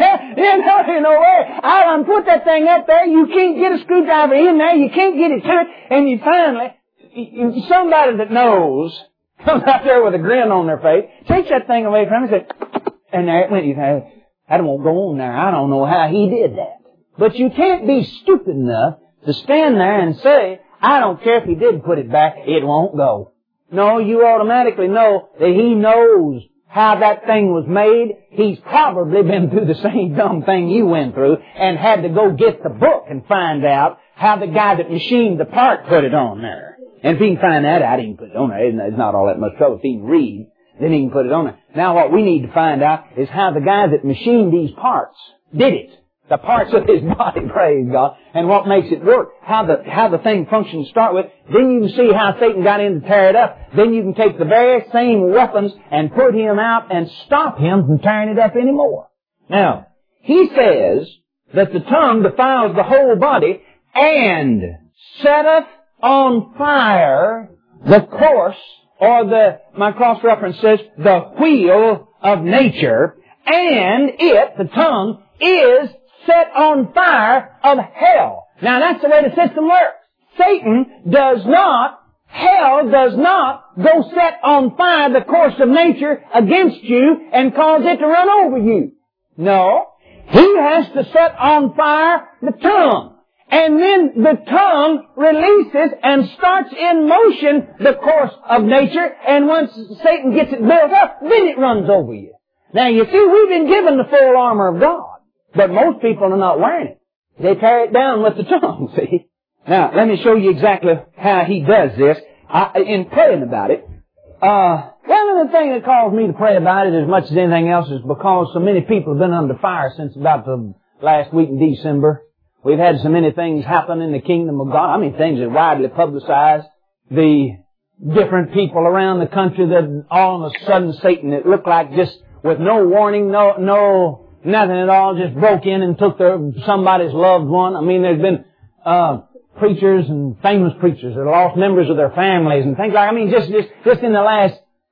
S2: know, you know where? I done put that thing up there. You can't get a screwdriver in there. You can't get it turned. And you finally, somebody that knows comes out there with a grin on their face, takes that thing away from him and says, and there it went. You say, that won't go on there. I don't know how he did that. But you can't be stupid enough to stand there and say, I don't care if he did put it back, it won't go. No, you automatically know that he knows how that thing was made. He's probably been through the same dumb thing you went through and had to go get the book and find out how the guy that machined the part put it on there. And if he can find that out, he can put it on there. It's not all that much trouble. If he can read, then he can put it on there. Now what we need to find out is how the guy that machined these parts did it. The parts of his body, praise God, and what makes it work. How the, how the thing functions to start with. Then you can see how Satan got in to tear it up. Then you can take the very same weapons and put him out and stop him from tearing it up anymore. Now, he says that the tongue defiles the whole body and setteth on fire the course, or the, my cross-reference says, the wheel of nature, and it, the tongue, is set on fire of hell. Now that's the way the system works. Satan does not, hell does not go set on fire the course of nature against you and cause it to run over you. No. He has to set on fire the tongue. And then the tongue releases and starts in motion the course of nature, and once Satan gets it built up, then it runs over you. Now you see, we've been given the full armor of God. But most people are not wearing it. They tear it down with the tongue, see. Now, let me show you exactly how he does this. I, in praying about it, uh, well, the thing that caused me to pray about it as much as anything else is because so many people have been under fire since about the last week in December. We've had so many things happen in the kingdom of God. I mean, things that are widely publicized. The different people around the country that all of a sudden Satan, it looked like just with no warning, no, no, nothing at all, just broke in and took their, somebody's loved one. I mean, there's been, uh, preachers and famous preachers that lost members of their families and things like, I mean, just, just, just in the last,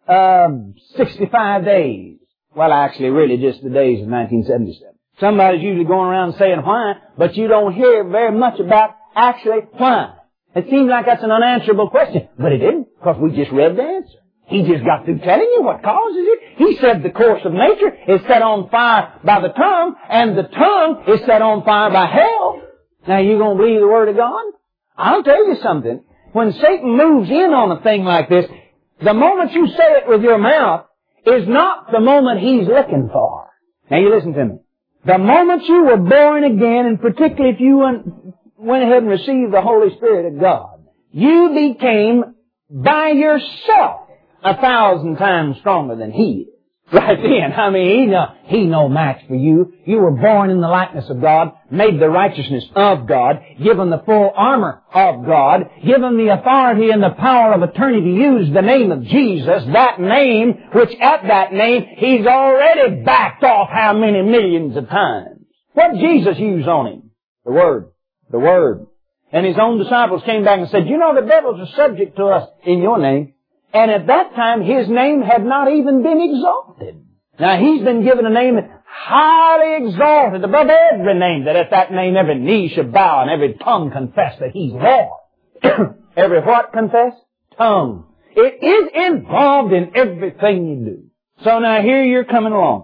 S2: um, sixty-five days. Well, actually, really just the days of nineteen seventy-seven. Somebody's usually going around saying why, but you don't hear very much about actually why. It seems like that's an unanswerable question, but it isn't, because we just read the answer. He just got through telling you what causes it. He said the course of nature is set on fire by the tongue, and the tongue is set on fire by hell. Now, you gonna believe the Word of God? I'll tell you something. When Satan moves in on a thing like this, the moment you say it with your mouth is not the moment he's looking for. Now, you listen to me. The moment you were born again, and particularly if you went, went ahead and received the Holy Spirit of God, you became by yourself a thousand times stronger than he is. Right then. I mean, he no, he no match for you. You were born in the likeness of God, made the righteousness of God, given the full armor of God, given the authority and the power of attorney to use the name of Jesus, that name, which at that name, he's already backed off how many millions of times. What did Jesus use on him? The Word. The Word. And his own disciples came back and said, you know, the devils are subject to us in your name. And at that time, his name had not even been exalted. Now, he's been given a name that's highly exalted above every name, that at that name every knee should bow and every tongue confess that he's Lord. Every what confess? Tongue. It is involved in everything you do. So now here you're coming along.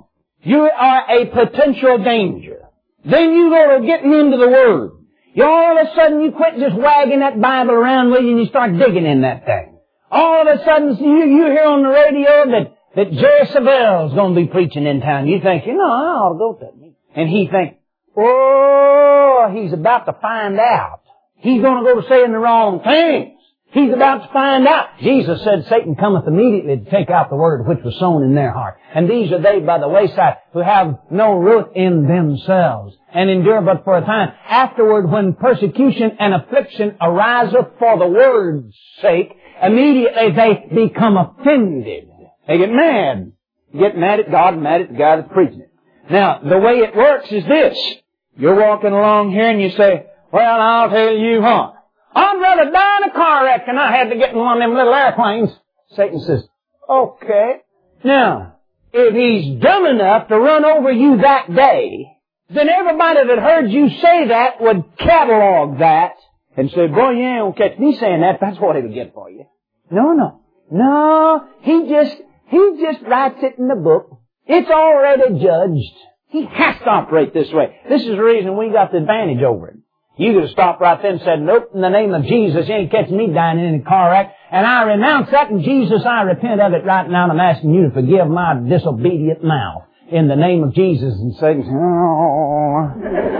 S2: You are a potential danger. Then you go to getting into the Word. You all of a sudden you quit just wagging that Bible around with you and you start digging in that thing. All of a sudden you, you hear on the radio that, that Jerry Savelle's going to be preaching in town. You think, you know, I ought to go to that meeting. And he thinks, oh, he's about to find out. He's going to go to saying the wrong things. He's about to find out. Jesus said, Satan cometh immediately to take out the word which was sown in their heart. And these are they by the wayside who have no root in themselves and endure but for a time. Afterward, when persecution and affliction ariseth for the word's sake, immediately they become offended. They get mad. Get mad at God and mad at the guy that's preaching it. Now, the way it works is this. You're walking along here and you say, well, I'll tell you what. I'd rather die in a car wreck than I had to get in one of them little airplanes. Satan says, okay. Now, if he's dumb enough to run over you that day, then everybody that heard you say that would catalog that and say, boy, you ain't gonna catch me saying that. That's what he would get for you. No, no. No, he just, he just writes it in the book. It's already judged. He has to operate this way. This is the reason we got the advantage over it. You could have stopped right there and said, nope, in the name of Jesus, you ain't catching me dying in any car wreck. And I renounce that, and Jesus, I repent of it right now, and I'm asking you to forgive my disobedient mouth. In the name of Jesus. And Satan says, oh.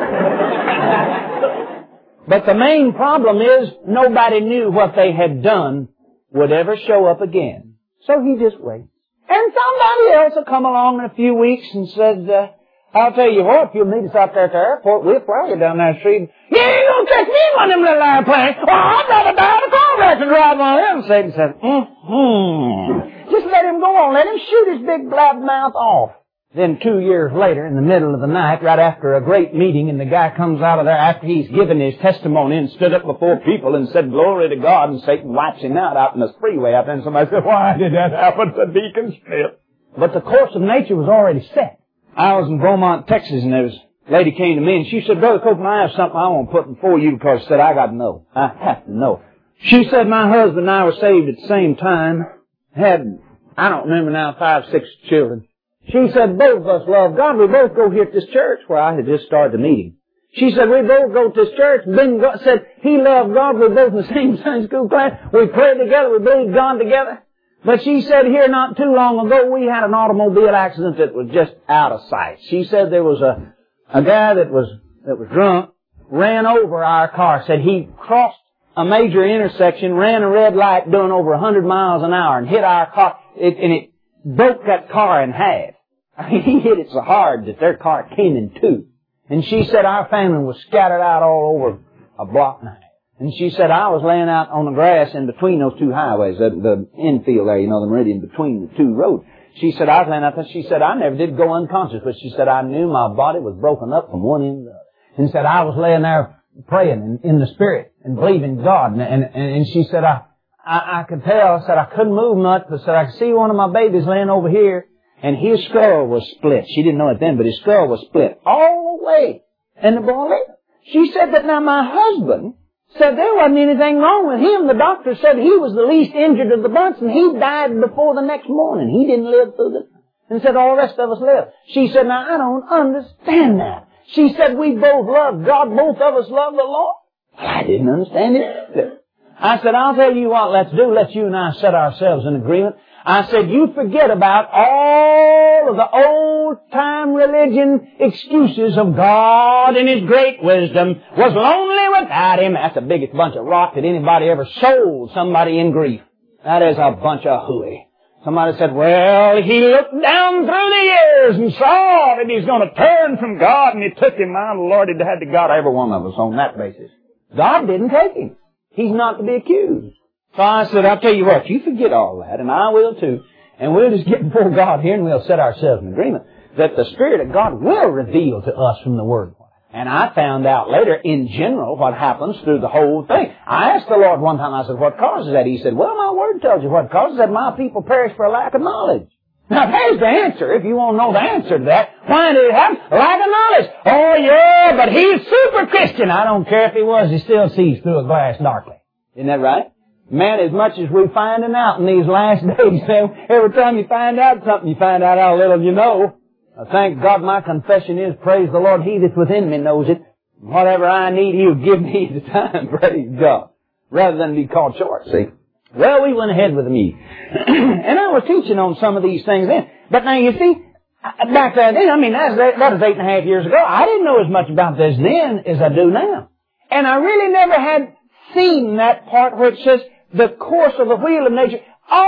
S2: But the main problem is, nobody knew what they had done would ever show up again. So he just waits. And somebody else will come along in a few weeks and said, uh, I'll tell you what, if you'll meet us out there at the airport, we'll fly you down that street. You ain't gonna catch me in one of them little airplanes. Oh, I'd rather die in a car wreck than drive one of them. Satan says, mm-hmm. Just let him go on. Let him shoot his big blab mouth off. Then two years later, in the middle of the night, right after a great meeting, and the guy comes out of there after he's given his testimony and stood up before people and said, glory to God, and Satan wipes him out out in the freeway out there, and somebody said, why did that happen to Deacon Smith? But the course of nature was already set. I was in Beaumont, Texas, and there was a lady came to me, and she said, Brother Copeland, I have something I want to put before you because she said, I got to know. I have to know. She said, my husband and I were saved at the same time, had, I don't remember now, five, six children. She said, both of us love God. We both go here to this church where I had just started the meeting. She said, we both go to this church. Ben said, he loved God. We're both in the same Sunday school class. We prayed together. We believed God together. But she said here not too long ago, we had an automobile accident that was just out of sight. She said there was a, a guy that was, that was drunk, ran over our car, said he crossed a major intersection, ran a red light doing over a hundred miles an hour and hit our car, it, and it broke that car in half. I mean, he hit it so hard that their car came in two. And she said our family was scattered out all over a block now. And she said I was laying out on the grass in between those two highways, the, the infield there, you know, the meridian between the two roads. She said I was laying out there. She said I never did go unconscious, but she said I knew my body was broken up from one end to the other. And said I was laying there praying in, in the Spirit and believing God. And, and, and she said I, I, I could tell, said I couldn't move much, but said I could see one of my babies laying over here. And his skull was split. She didn't know it then, but his skull was split all the way. And the boy lived. She said that now my husband said there wasn't anything wrong with him. The doctor said he was the least injured of the bunch, and he died before the next morning. He didn't live through the... And said all the rest of us lived. She said, now I don't understand that. She said we both love God. Both of us love the Lord. Well, I didn't understand it either. I said, I'll tell you what let's do. Let's you and I set ourselves in agreement. I said, you forget about all of the old-time religion excuses of God and His great wisdom was lonely without Him. That's the biggest bunch of rock that anybody ever sold somebody in grief. That is a bunch of hooey. Somebody said, well, he looked down through the years and saw that he's going to turn from God, and He took him out. Lord, He had to God every one of us on that basis. God didn't take him. He's not to be accused. So I said, I'll tell you what, you forget all that, and I will too, and we'll just get before God here and we'll set ourselves in agreement that the Spirit of God will reveal to us from the Word. And I found out later, in general, what happens through the whole thing. I asked the Lord one time, I said, what causes that? He said, well, my Word tells you what causes that. My people perish for a lack of knowledge. Now, there's the answer. If you want to know the answer to that, why did it happen? Lack of knowledge. Oh, yeah, but he's super Christian. I don't care if he was, he still sees through a glass darkly. Isn't that right? Man, as much as we're finding out in these last days, every time you find out something, you find out how little you know. I thank God my confession is, praise the Lord, He that's within me knows it. Whatever I need, He'll give me the time, praise God, rather than be called short, see. Well, we went ahead with the meeting. And I was teaching on some of these things then. But now you see, back then, I mean, that was, that was eight and a half years ago. I didn't know as much about this then as I do now. And I really never had seen that part where it says the course of the wheel of nature,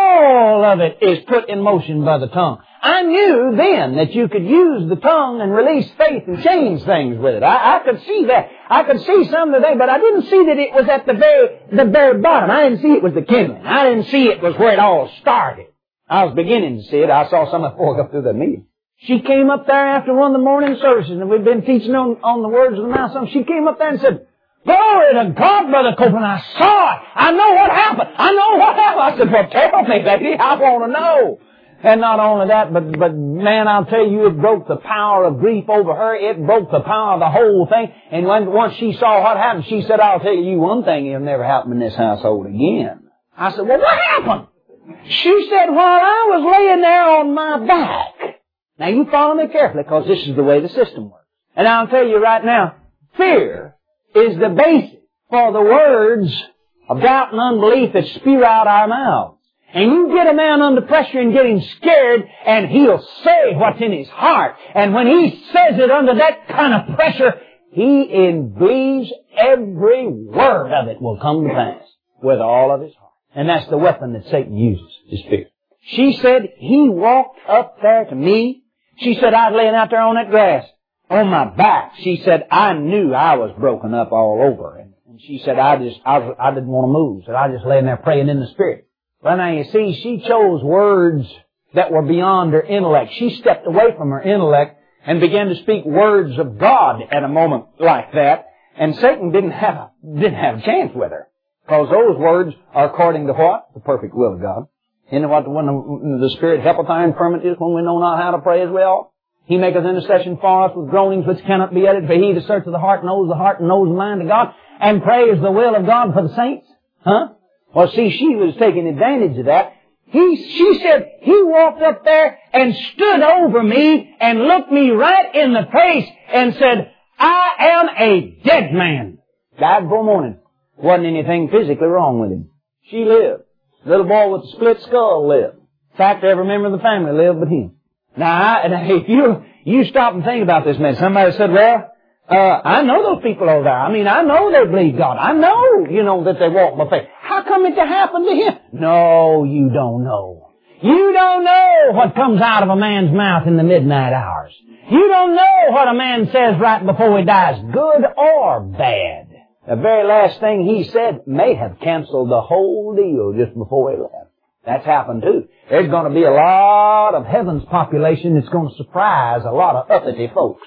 S2: all of it is put in motion by the tongue. I knew then that you could use the tongue and release faith and change things with it. I, I could see that. I could see some today, but I didn't see that it was at the very, the very bottom. I didn't see it was the kindling. I didn't see it was where it all started. I was beginning to see it. I saw some of it before I got through the meeting. She came up there after one of the morning services, and we'd been teaching on, on the words of the mouth. So she came up there and said, "Glory to God, Brother Copeland, I saw it. I know what happened. I know what happened." I said, "Well, tell me, lady. I want to know." And not only that, but, but man, I'll tell you, it broke the power of grief over her. It broke the power of the whole thing. And when, once she saw what happened, she said, "I'll tell you one thing, it'll never happen in this household again." I said, "Well, what happened?" She said, "While I was laying there on my back." Now, you follow me carefully, because this is the way the system works. And I'll tell you right now, fear is the basis for the words of doubt and unbelief that spew out our mouths. And you get a man under pressure and get him scared, and he'll say what's in his heart. And when he says it under that kind of pressure, he believes every word of it will come to pass with all of his heart. And that's the weapon that Satan uses, is fear. She said, he walked up there to me. She said, I was laying out there on that grass, on my back. She said, I knew I was broken up all over. And she said, I just, I, was, I didn't want to move. So I was just laying there praying in the Spirit. Well, now you see, she chose words that were beyond her intellect. She stepped away from her intellect and began to speak words of God at a moment like that. And Satan didn't have a, didn't have a chance with her. Because those words are according to what? The perfect will of God. You know what, when the, the Spirit helpeth our infirmities, when we know not how to pray as we ought. He maketh intercession for us with groanings which cannot be uttered. For he that searcheth the heart knows the heart and knows the mind of God, and prays the will of God for the saints. Huh? Well, see, she was taking advantage of that. He, she said, he walked up there and stood over me and looked me right in the face and said, I am a dead man. Died before morning. Wasn't anything physically wrong with him. She lived. The little boy with the split skull lived. In fact, every member of the family lived but him. Now, I, if you, you stop and think about this, man. Somebody said, well, uh, I know those people over there. I mean, I know they believe God. I know, you know, that they walk by faith. How come it happened to him? No, you don't know. You don't know what comes out of a man's mouth in the midnight hours. You don't know what a man says right before he dies, good or bad. The very last thing he said may have canceled the whole deal just before he left. That's happened too. There's going to be a lot of heaven's population that's going to surprise a lot of uppity folks.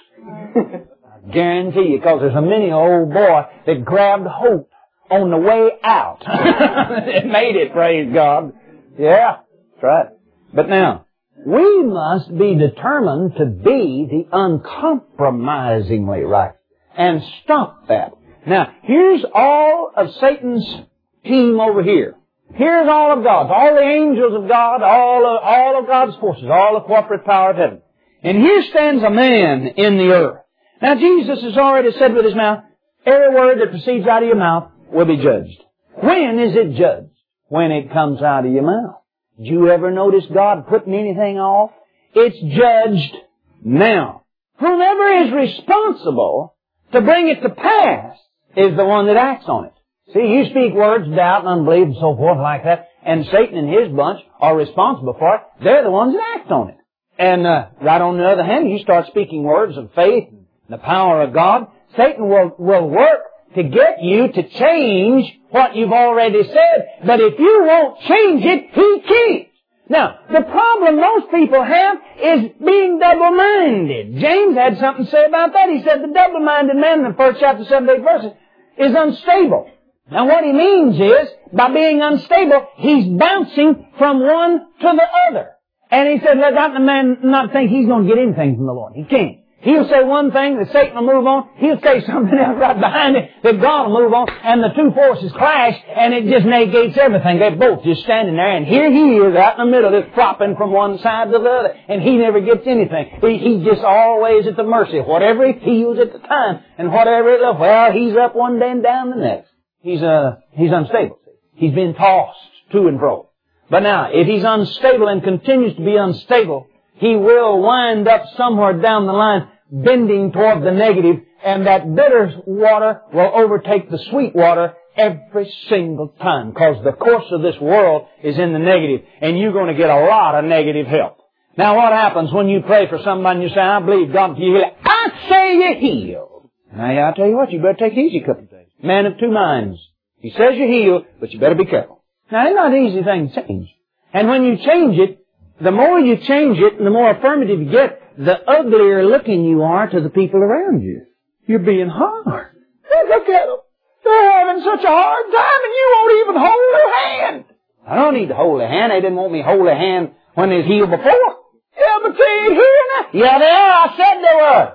S2: I guarantee you, because there's a many old boy that grabbed hope on the way out. It made it, praise God. Yeah, that's right. But now, we must be determined to be the uncompromisingly right and stop that. Now, here's all of Satan's team over here. Here's all of God's, all the angels of God, all of, all of God's forces, all the corporate power of heaven. And here stands a man in the earth. Now, Jesus has already said with his mouth, every word that proceeds out of your mouth will be judged. When is it judged? When it comes out of your mouth. Did you ever notice God putting anything off? It's judged now. Whomever is responsible to bring it to pass is the one that acts on it. See, you speak words, doubt and unbelief and so forth like that, and Satan and his bunch are responsible for it. They're the ones that act on it. And uh, right on the other hand, you start speaking words of faith and the power of God, Satan will, will work to get you to change what you've already said. But if you won't change it, he keeps. Now, the problem most people have is being double-minded. James had something to say about that. He said the double-minded man in the first chapter, seven, eight verses, is unstable. Now, what he means is, by being unstable, he's bouncing from one to the other. And he said, let not the man not think he's going to get anything from the Lord. He can't. He'll say one thing that Satan will move on. He'll say something else right behind it that God will move on. And the two forces clash and it just negates everything. They're both just standing there and here he is out in the middle just flopping from one side to the other. And he never gets anything. He, he's just always at the mercy of whatever he feels at the time. And whatever it looks, well, he's up one day and down the next. He's, uh, he's unstable. He's being tossed to and fro. But now, if he's unstable and continues to be unstable, he will wind up somewhere down the line bending toward the negative, and that bitter water will overtake the sweet water every single time, because the course of this world is in the negative, and you're going to get a lot of negative help. Now what happens when you pray for somebody and you say, I believe God can heal it? I say you're healed. Now I'll tell you what, you better take it easy a couple of days. Man of two minds. He says you're healed, but you better be careful. Now it's not an easy thing to change. And when you change it, the more you change it and the more affirmative you get, the uglier looking you are to the people around you. You're being hard. Hey, look at them. They're having such a hard time and you won't even hold their hand. I don't need to hold their hand. They didn't want me to hold their hand when they was healed before. Yeah, but they ain't here now. Yeah, they are. I said they were.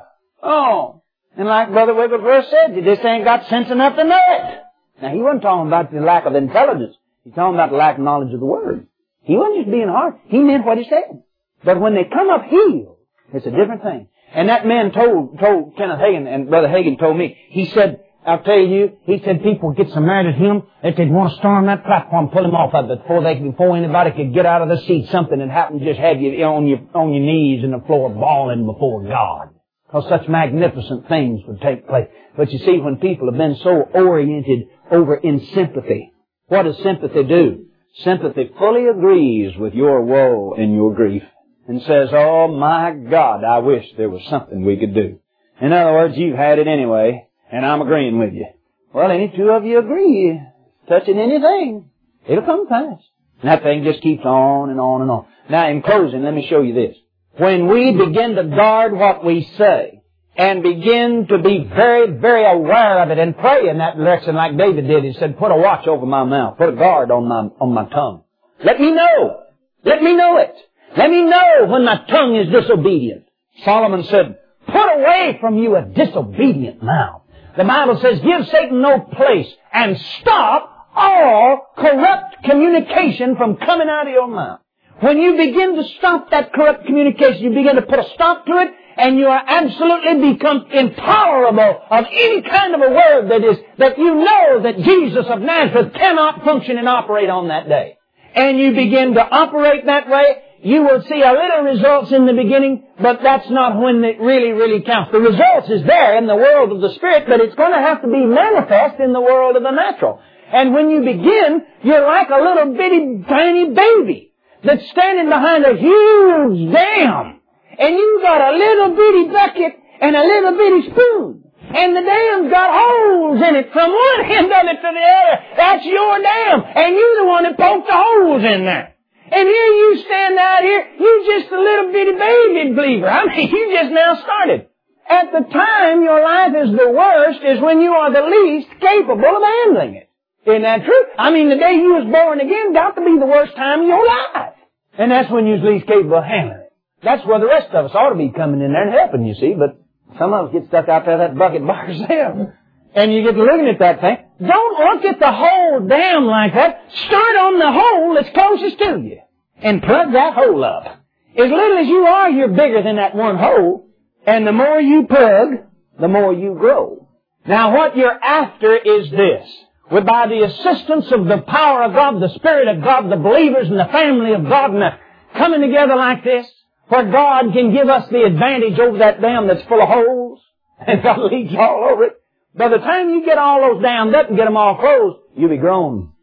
S2: Oh. And like Brother Wigglesworth said, they just ain't got sense enough to know it. Now, he wasn't talking about the lack of intelligence. He's talking about the lack of knowledge of the Word. He wasn't just being hard. He meant what he said. But when they come up healed, it's a different thing. And that man told, told Kenneth Hagin, and Brother Hagin told me, he said, I'll tell you, he said people get so mad at him that they'd want to storm that platform, pull him off of it before they, before anybody could get out of the seat. Something had happened, just have you on your, on your knees in the floor bawling before God. Because such magnificent things would take place. But you see, when people have been so oriented over in sympathy, what does sympathy do? Sympathy fully agrees with your woe and your grief and says, oh my God, I wish there was something we could do. In other words, you've had it anyway, and I'm agreeing with you. Well, any two of you agree, touching anything, it'll come to pass. And that thing just keeps on and on and on. Now, in closing, let me show you this. When we begin to guard what we say, and begin to be very, very aware of it and pray in that direction like David did. He said, put a watch over my mouth. Put a guard on my, on my tongue. Let me know. Let me know it. Let me know when my tongue is disobedient. Solomon said, put away from you a disobedient mouth. The Bible says, give Satan no place and stop all corrupt communication from coming out of your mouth. When you begin to stop that corrupt communication, you begin to put a stop to it, and you are absolutely become intolerable of any kind of a word that is, that you know that Jesus of Nazareth cannot function and operate on that day. And you begin to operate that way, you will see a little results in the beginning, but that's not when it really, really counts. The results is there in the world of the Spirit, but it's going to have to be manifest in the world of the natural. And when you begin, you're like a little bitty, tiny baby that's standing behind a huge dam. And you got a little bitty bucket and a little bitty spoon. And the dam's got holes in it from one end of it to the other. That's your dam. And you're the one that poked the holes in there. And here you stand out here, you're just a little bitty baby believer. I mean, you just now started. At the time your life is the worst is when you are the least capable of handling it. Isn't that true? I mean, the day you was born again got to be the worst time of your life. And that's when you're least capable of handling it. That's where the rest of us ought to be coming in there and helping, you see. But some of us get stuck out there that bucket by ourselves. And you get looking at that thing. Don't look at the whole dam like that. Start on the hole that's closest to you. And plug that hole up. As little as you are, you're bigger than that one hole. And the more you plug, the more you grow. Now what you're after is this. With by the assistance of the power of God, the Spirit of God, the believers and the family of God, and the coming together like this, where God can give us the advantage over that dam that's full of holes and got leaks all over it. By the time you get all those dammed up and get them all closed, you'll be grown.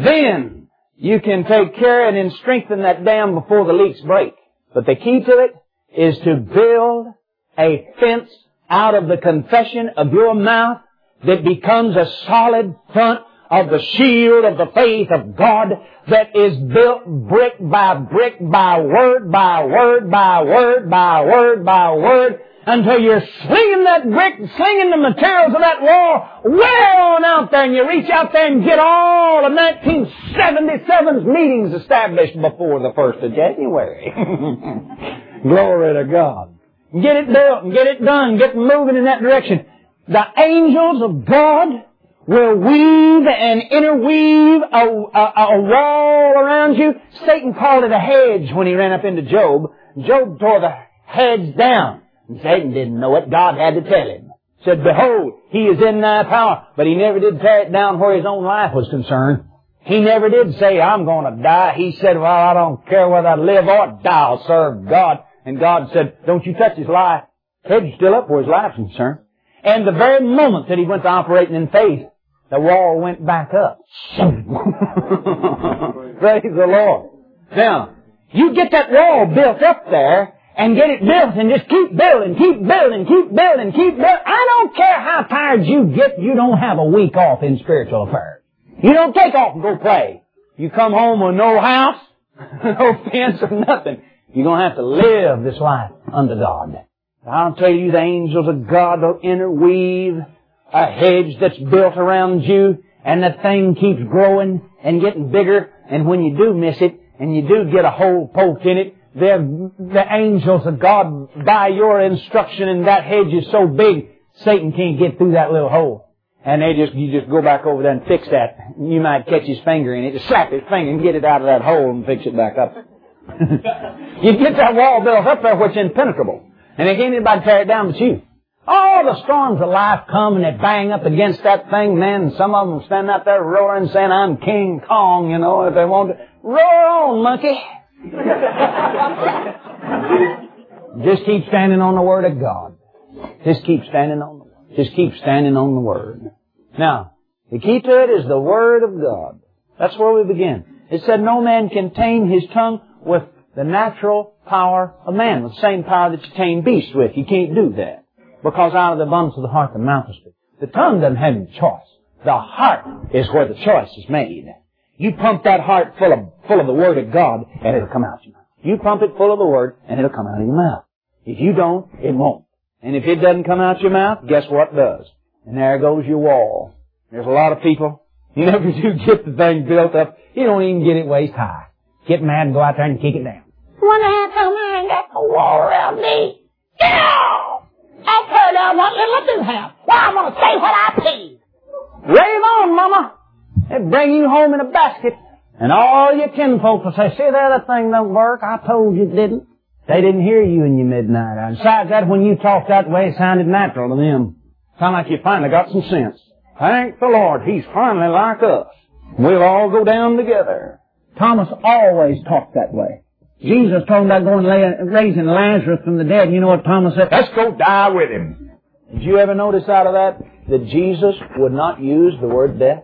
S2: Then you can take care and strengthen that dam before the leaks break. But the key to it is to build a fence out of the confession of your mouth that becomes a solid front of the shield of the faith of God that is built brick by brick by word by word by word by word by word until you're slinging that brick, slinging the materials of that wall way on out there, and you reach out there and get all of nineteen seventy-seven's meetings established before the first of January. Glory to God. Get it built and get it done. Get moving in that direction. The angels of God will weave and interweave a, a, a wall around you. Satan called it a hedge when he ran up into Job. Job tore the hedge down. And Satan didn't know it. God had to tell him. Said, behold, he is in thy power. But he never did tear it down where his own life was concerned. He never did say, I'm going to die. He said, well, I don't care whether I live or die. I'll serve God. And God said, don't you touch his life. Hedge still up where his life's concerned. And the very moment that he went to operating in faith, the wall went back up. Praise the Lord. Now, you get that wall built up there and get it built and just keep building, keep building, keep building, keep building. I don't care how tired you get, you don't have a week off in spiritual affairs. You don't take off and go pray. You come home with no house, no fence or nothing. You're going to have to live this life under God. I'll tell you, the angels of God will interweave a hedge that's built around you, and the thing keeps growing and getting bigger, and when you do miss it, and you do get a hole poked in it, the, the angels of God, by your instruction, and that hedge is so big, Satan can't get through that little hole. And they just, you just go back over there and fix that. You might catch his finger in it, just slap his finger and get it out of that hole and fix it back up. You get that wall built up there which is impenetrable. And there can't anybody tear it down but you. All the storms of life come and they bang up against that thing, man, and some of them stand out there roaring saying, I'm King Kong, you know, if they want to. Roar on, monkey. Just keep standing on the Word of God. Just keep standing on the Word. Just keep standing on the Word. Now, the key to it is the Word of God. That's where we begin. It said no man can tame his tongue with the natural power of man, with the same power that you tame beasts with. You can't do that. Because out of the abundance of the heart the mouth will speak. The tongue doesn't have any choice. The heart is where the choice is made. You pump that heart full of, full of the Word of God, and it'll come out your mouth. You pump it full of the Word, and it'll come out of your mouth. If you don't, it won't. And if it doesn't come out your mouth, guess what does? And there goes your wall. There's a lot of people, you never do get the thing built up, you don't even get it waist high. Get mad and go out there and kick it down. Wonder how come I ain't got a wall around me? Yeah! I'll tear down what little I do have. Why, I'm going to say what I paid. Rave on, Mama. They'll bring you home in a basket. And all your kinfolk will say, see there, that thing don't work. I told you it didn't. They didn't hear you in your midnight hour. Besides that, when you talked that way, it sounded natural to them. Sounded like you finally got some sense. Thank the Lord, He's finally like us. We'll all go down together. Thomas always talked that way. Jesus told him about going and raising Lazarus from the dead. You know what Thomas said? Let's go die with him. Did you ever notice out of that that Jesus would not use the word death?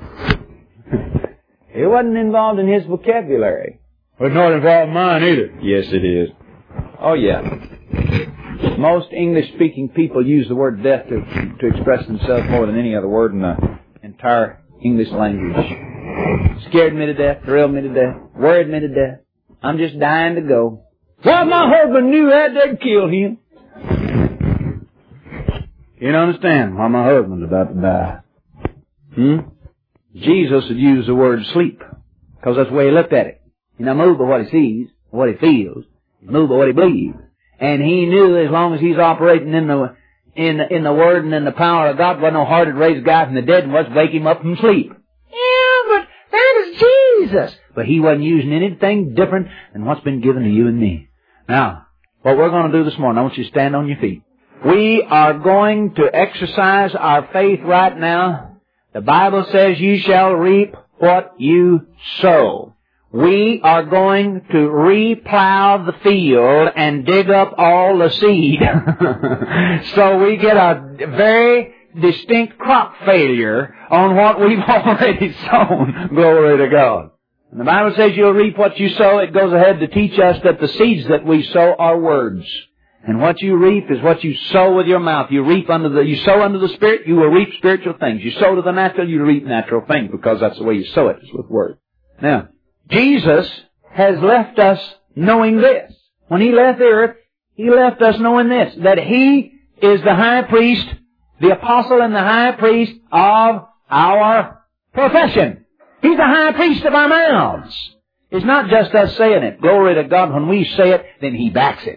S2: It wasn't involved in His vocabulary.
S3: It's not involved in mine either.
S1: Yes, it is. Oh, yeah. Most English-speaking people use the word death to, to express themselves more than any other word in the entire English language. Scared me to death, thrilled me to death, worried me to death. I'm just dying to go. Well, my husband knew that, they'd kill him. You don't understand why my husband's about to die. Hmm? Jesus would use the word sleep, because that's the way He looked at it. He's not moved by what He sees, what He feels. He's moved by what He believes. And He knew as long as He's operating in the in the, in the Word and in the power of God, wasn't no hard to raise a guy from the dead and was wake him up from sleep. Yeah, but that is Jesus. But He wasn't using anything different than what's been given to you and me. Now, what we're going to do this morning, I want you to stand on your feet. We are going to exercise our faith right now. The Bible says you shall reap what you sow. We are going to re-plow the field and dig up all the seed. So we get a very distinct crop failure on what we've already sown. Glory to God. And the Bible says you'll reap what you sow. It goes ahead to teach us that the seeds that we sow are words. And what you reap is what you sow with your mouth. You reap under the, you sow under the Spirit, you will reap spiritual things. You sow to the natural, you reap natural things, because that's the way you sow it, is with words. Now, Jesus has left us knowing this. When He left the earth, He left us knowing this, that He is the high priest, the apostle and the high priest of our profession. He's the high priest of our mouths. It's not just us saying it. Glory to God. When we say it, then He backs it.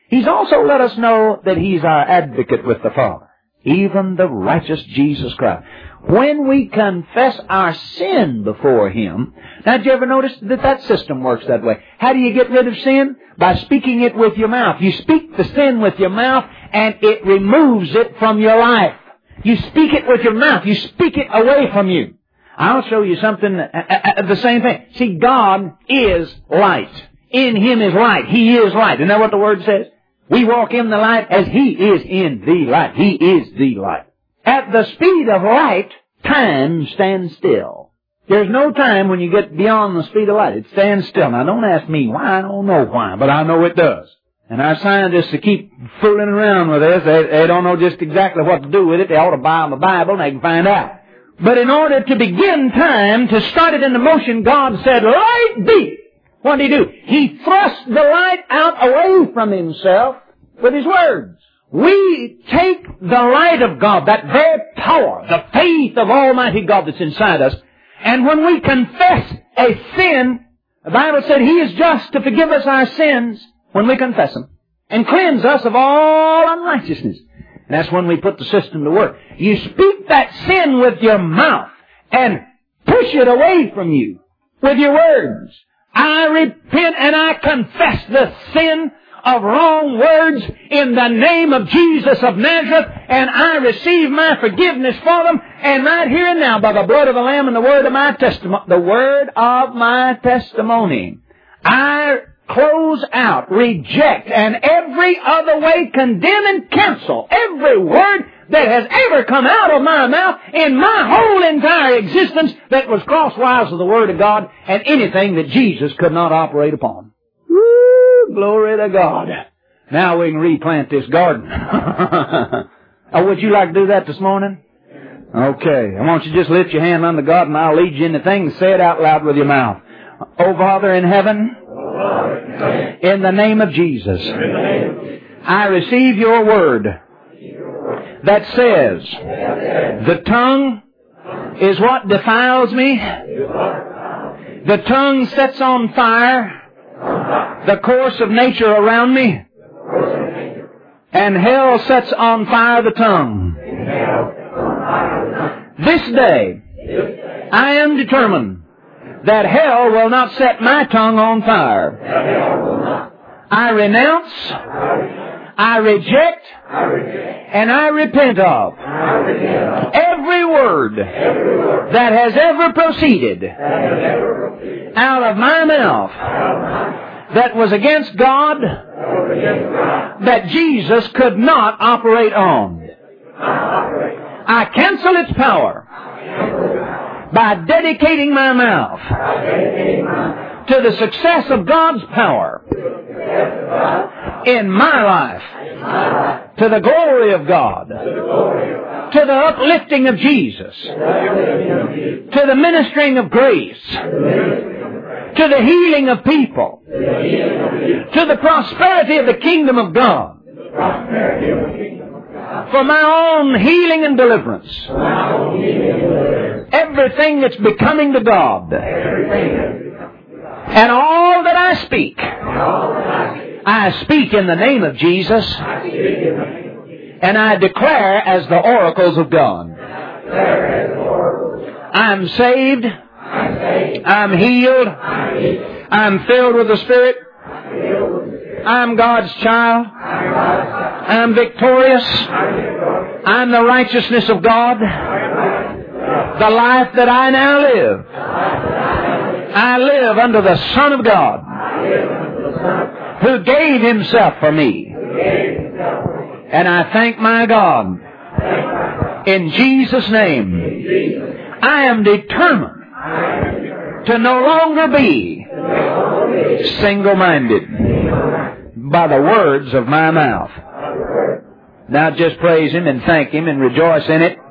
S1: He's also let us know that He's our advocate with the Father, even the righteous Jesus Christ. When we confess our sin before Him, now did you ever notice that that system works that way? How do you get rid of sin? By speaking it with your mouth. You speak the sin with your mouth, and it removes it from your life. You speak it with your mouth. You speak it away from you. I'll show you something, uh, uh, the same thing. See, God is light. In Him is light. He is light. Isn't that what the Word says? We walk in the light as He is in the light. He is the light. At the speed of light, time stands still. There's no time when you get beyond the speed of light. It stands still. Now, don't ask me why. I don't know why, but I know it does. And our scientists that keep fooling around with this, they, they don't know just exactly what to do with it. They ought to buy them a Bible and they can find out. But in order to begin time, to start it into motion, God said, light be. What did He do? He thrust the light out away from Himself with His words. We take the light of God, that very power, the faith of Almighty God that's inside us, and when we confess a sin, the Bible said He is just to forgive us our sins when we confess them, and cleanse us of all unrighteousness. And that's when we put the system to work. You speak that sin with your mouth, and push it away from you with your words. I repent and I confess the sin of wrong words in the name of Jesus of Nazareth, and I receive my forgiveness for them, and right here and now, by the blood of the Lamb and the word of my testimony, the word of my testimony, I close out, reject, and every other way condemn and cancel every word that has ever come out of my mouth in my whole entire existence that was crosswise of the Word of God and anything that Jesus could not operate upon. Woo, glory to God. Now we can replant this garden. Oh, would you like to do that this morning? Okay. I want you to just lift your hand unto God and I'll lead you into things. Say it out loud with your mouth. Oh, Father in heaven, in the name of Jesus, I receive your word that says the tongue is what defiles me. The tongue sets on fire the course of nature around me, and hell sets on fire the tongue. This day I am determined that hell will not set my tongue on fire. I renounce, I reject, and I repent of every word that has ever proceeded out of my mouth that was against God, that Jesus could not operate on. I cancel its power by dedicating my mouth to the success of God's power in my life, to the glory of God, to the uplifting of Jesus, to the ministering of grace, to the healing of people, to the prosperity of the kingdom of God, for my own healing and deliverance, everything that's becoming to God, and all that I speak, I speak in the name of Jesus, and I declare as the oracles of God. I'm saved, I'm healed, I'm filled with the Spirit, I'm God's child, I'm victorious, I'm the righteousness of God. The life that I now live, I live under the Son of God, who gave Himself for me. And I thank my God. In Jesus' name, I am determined to no longer be single-minded by the words of my mouth. Now just praise Him and thank Him and rejoice in it.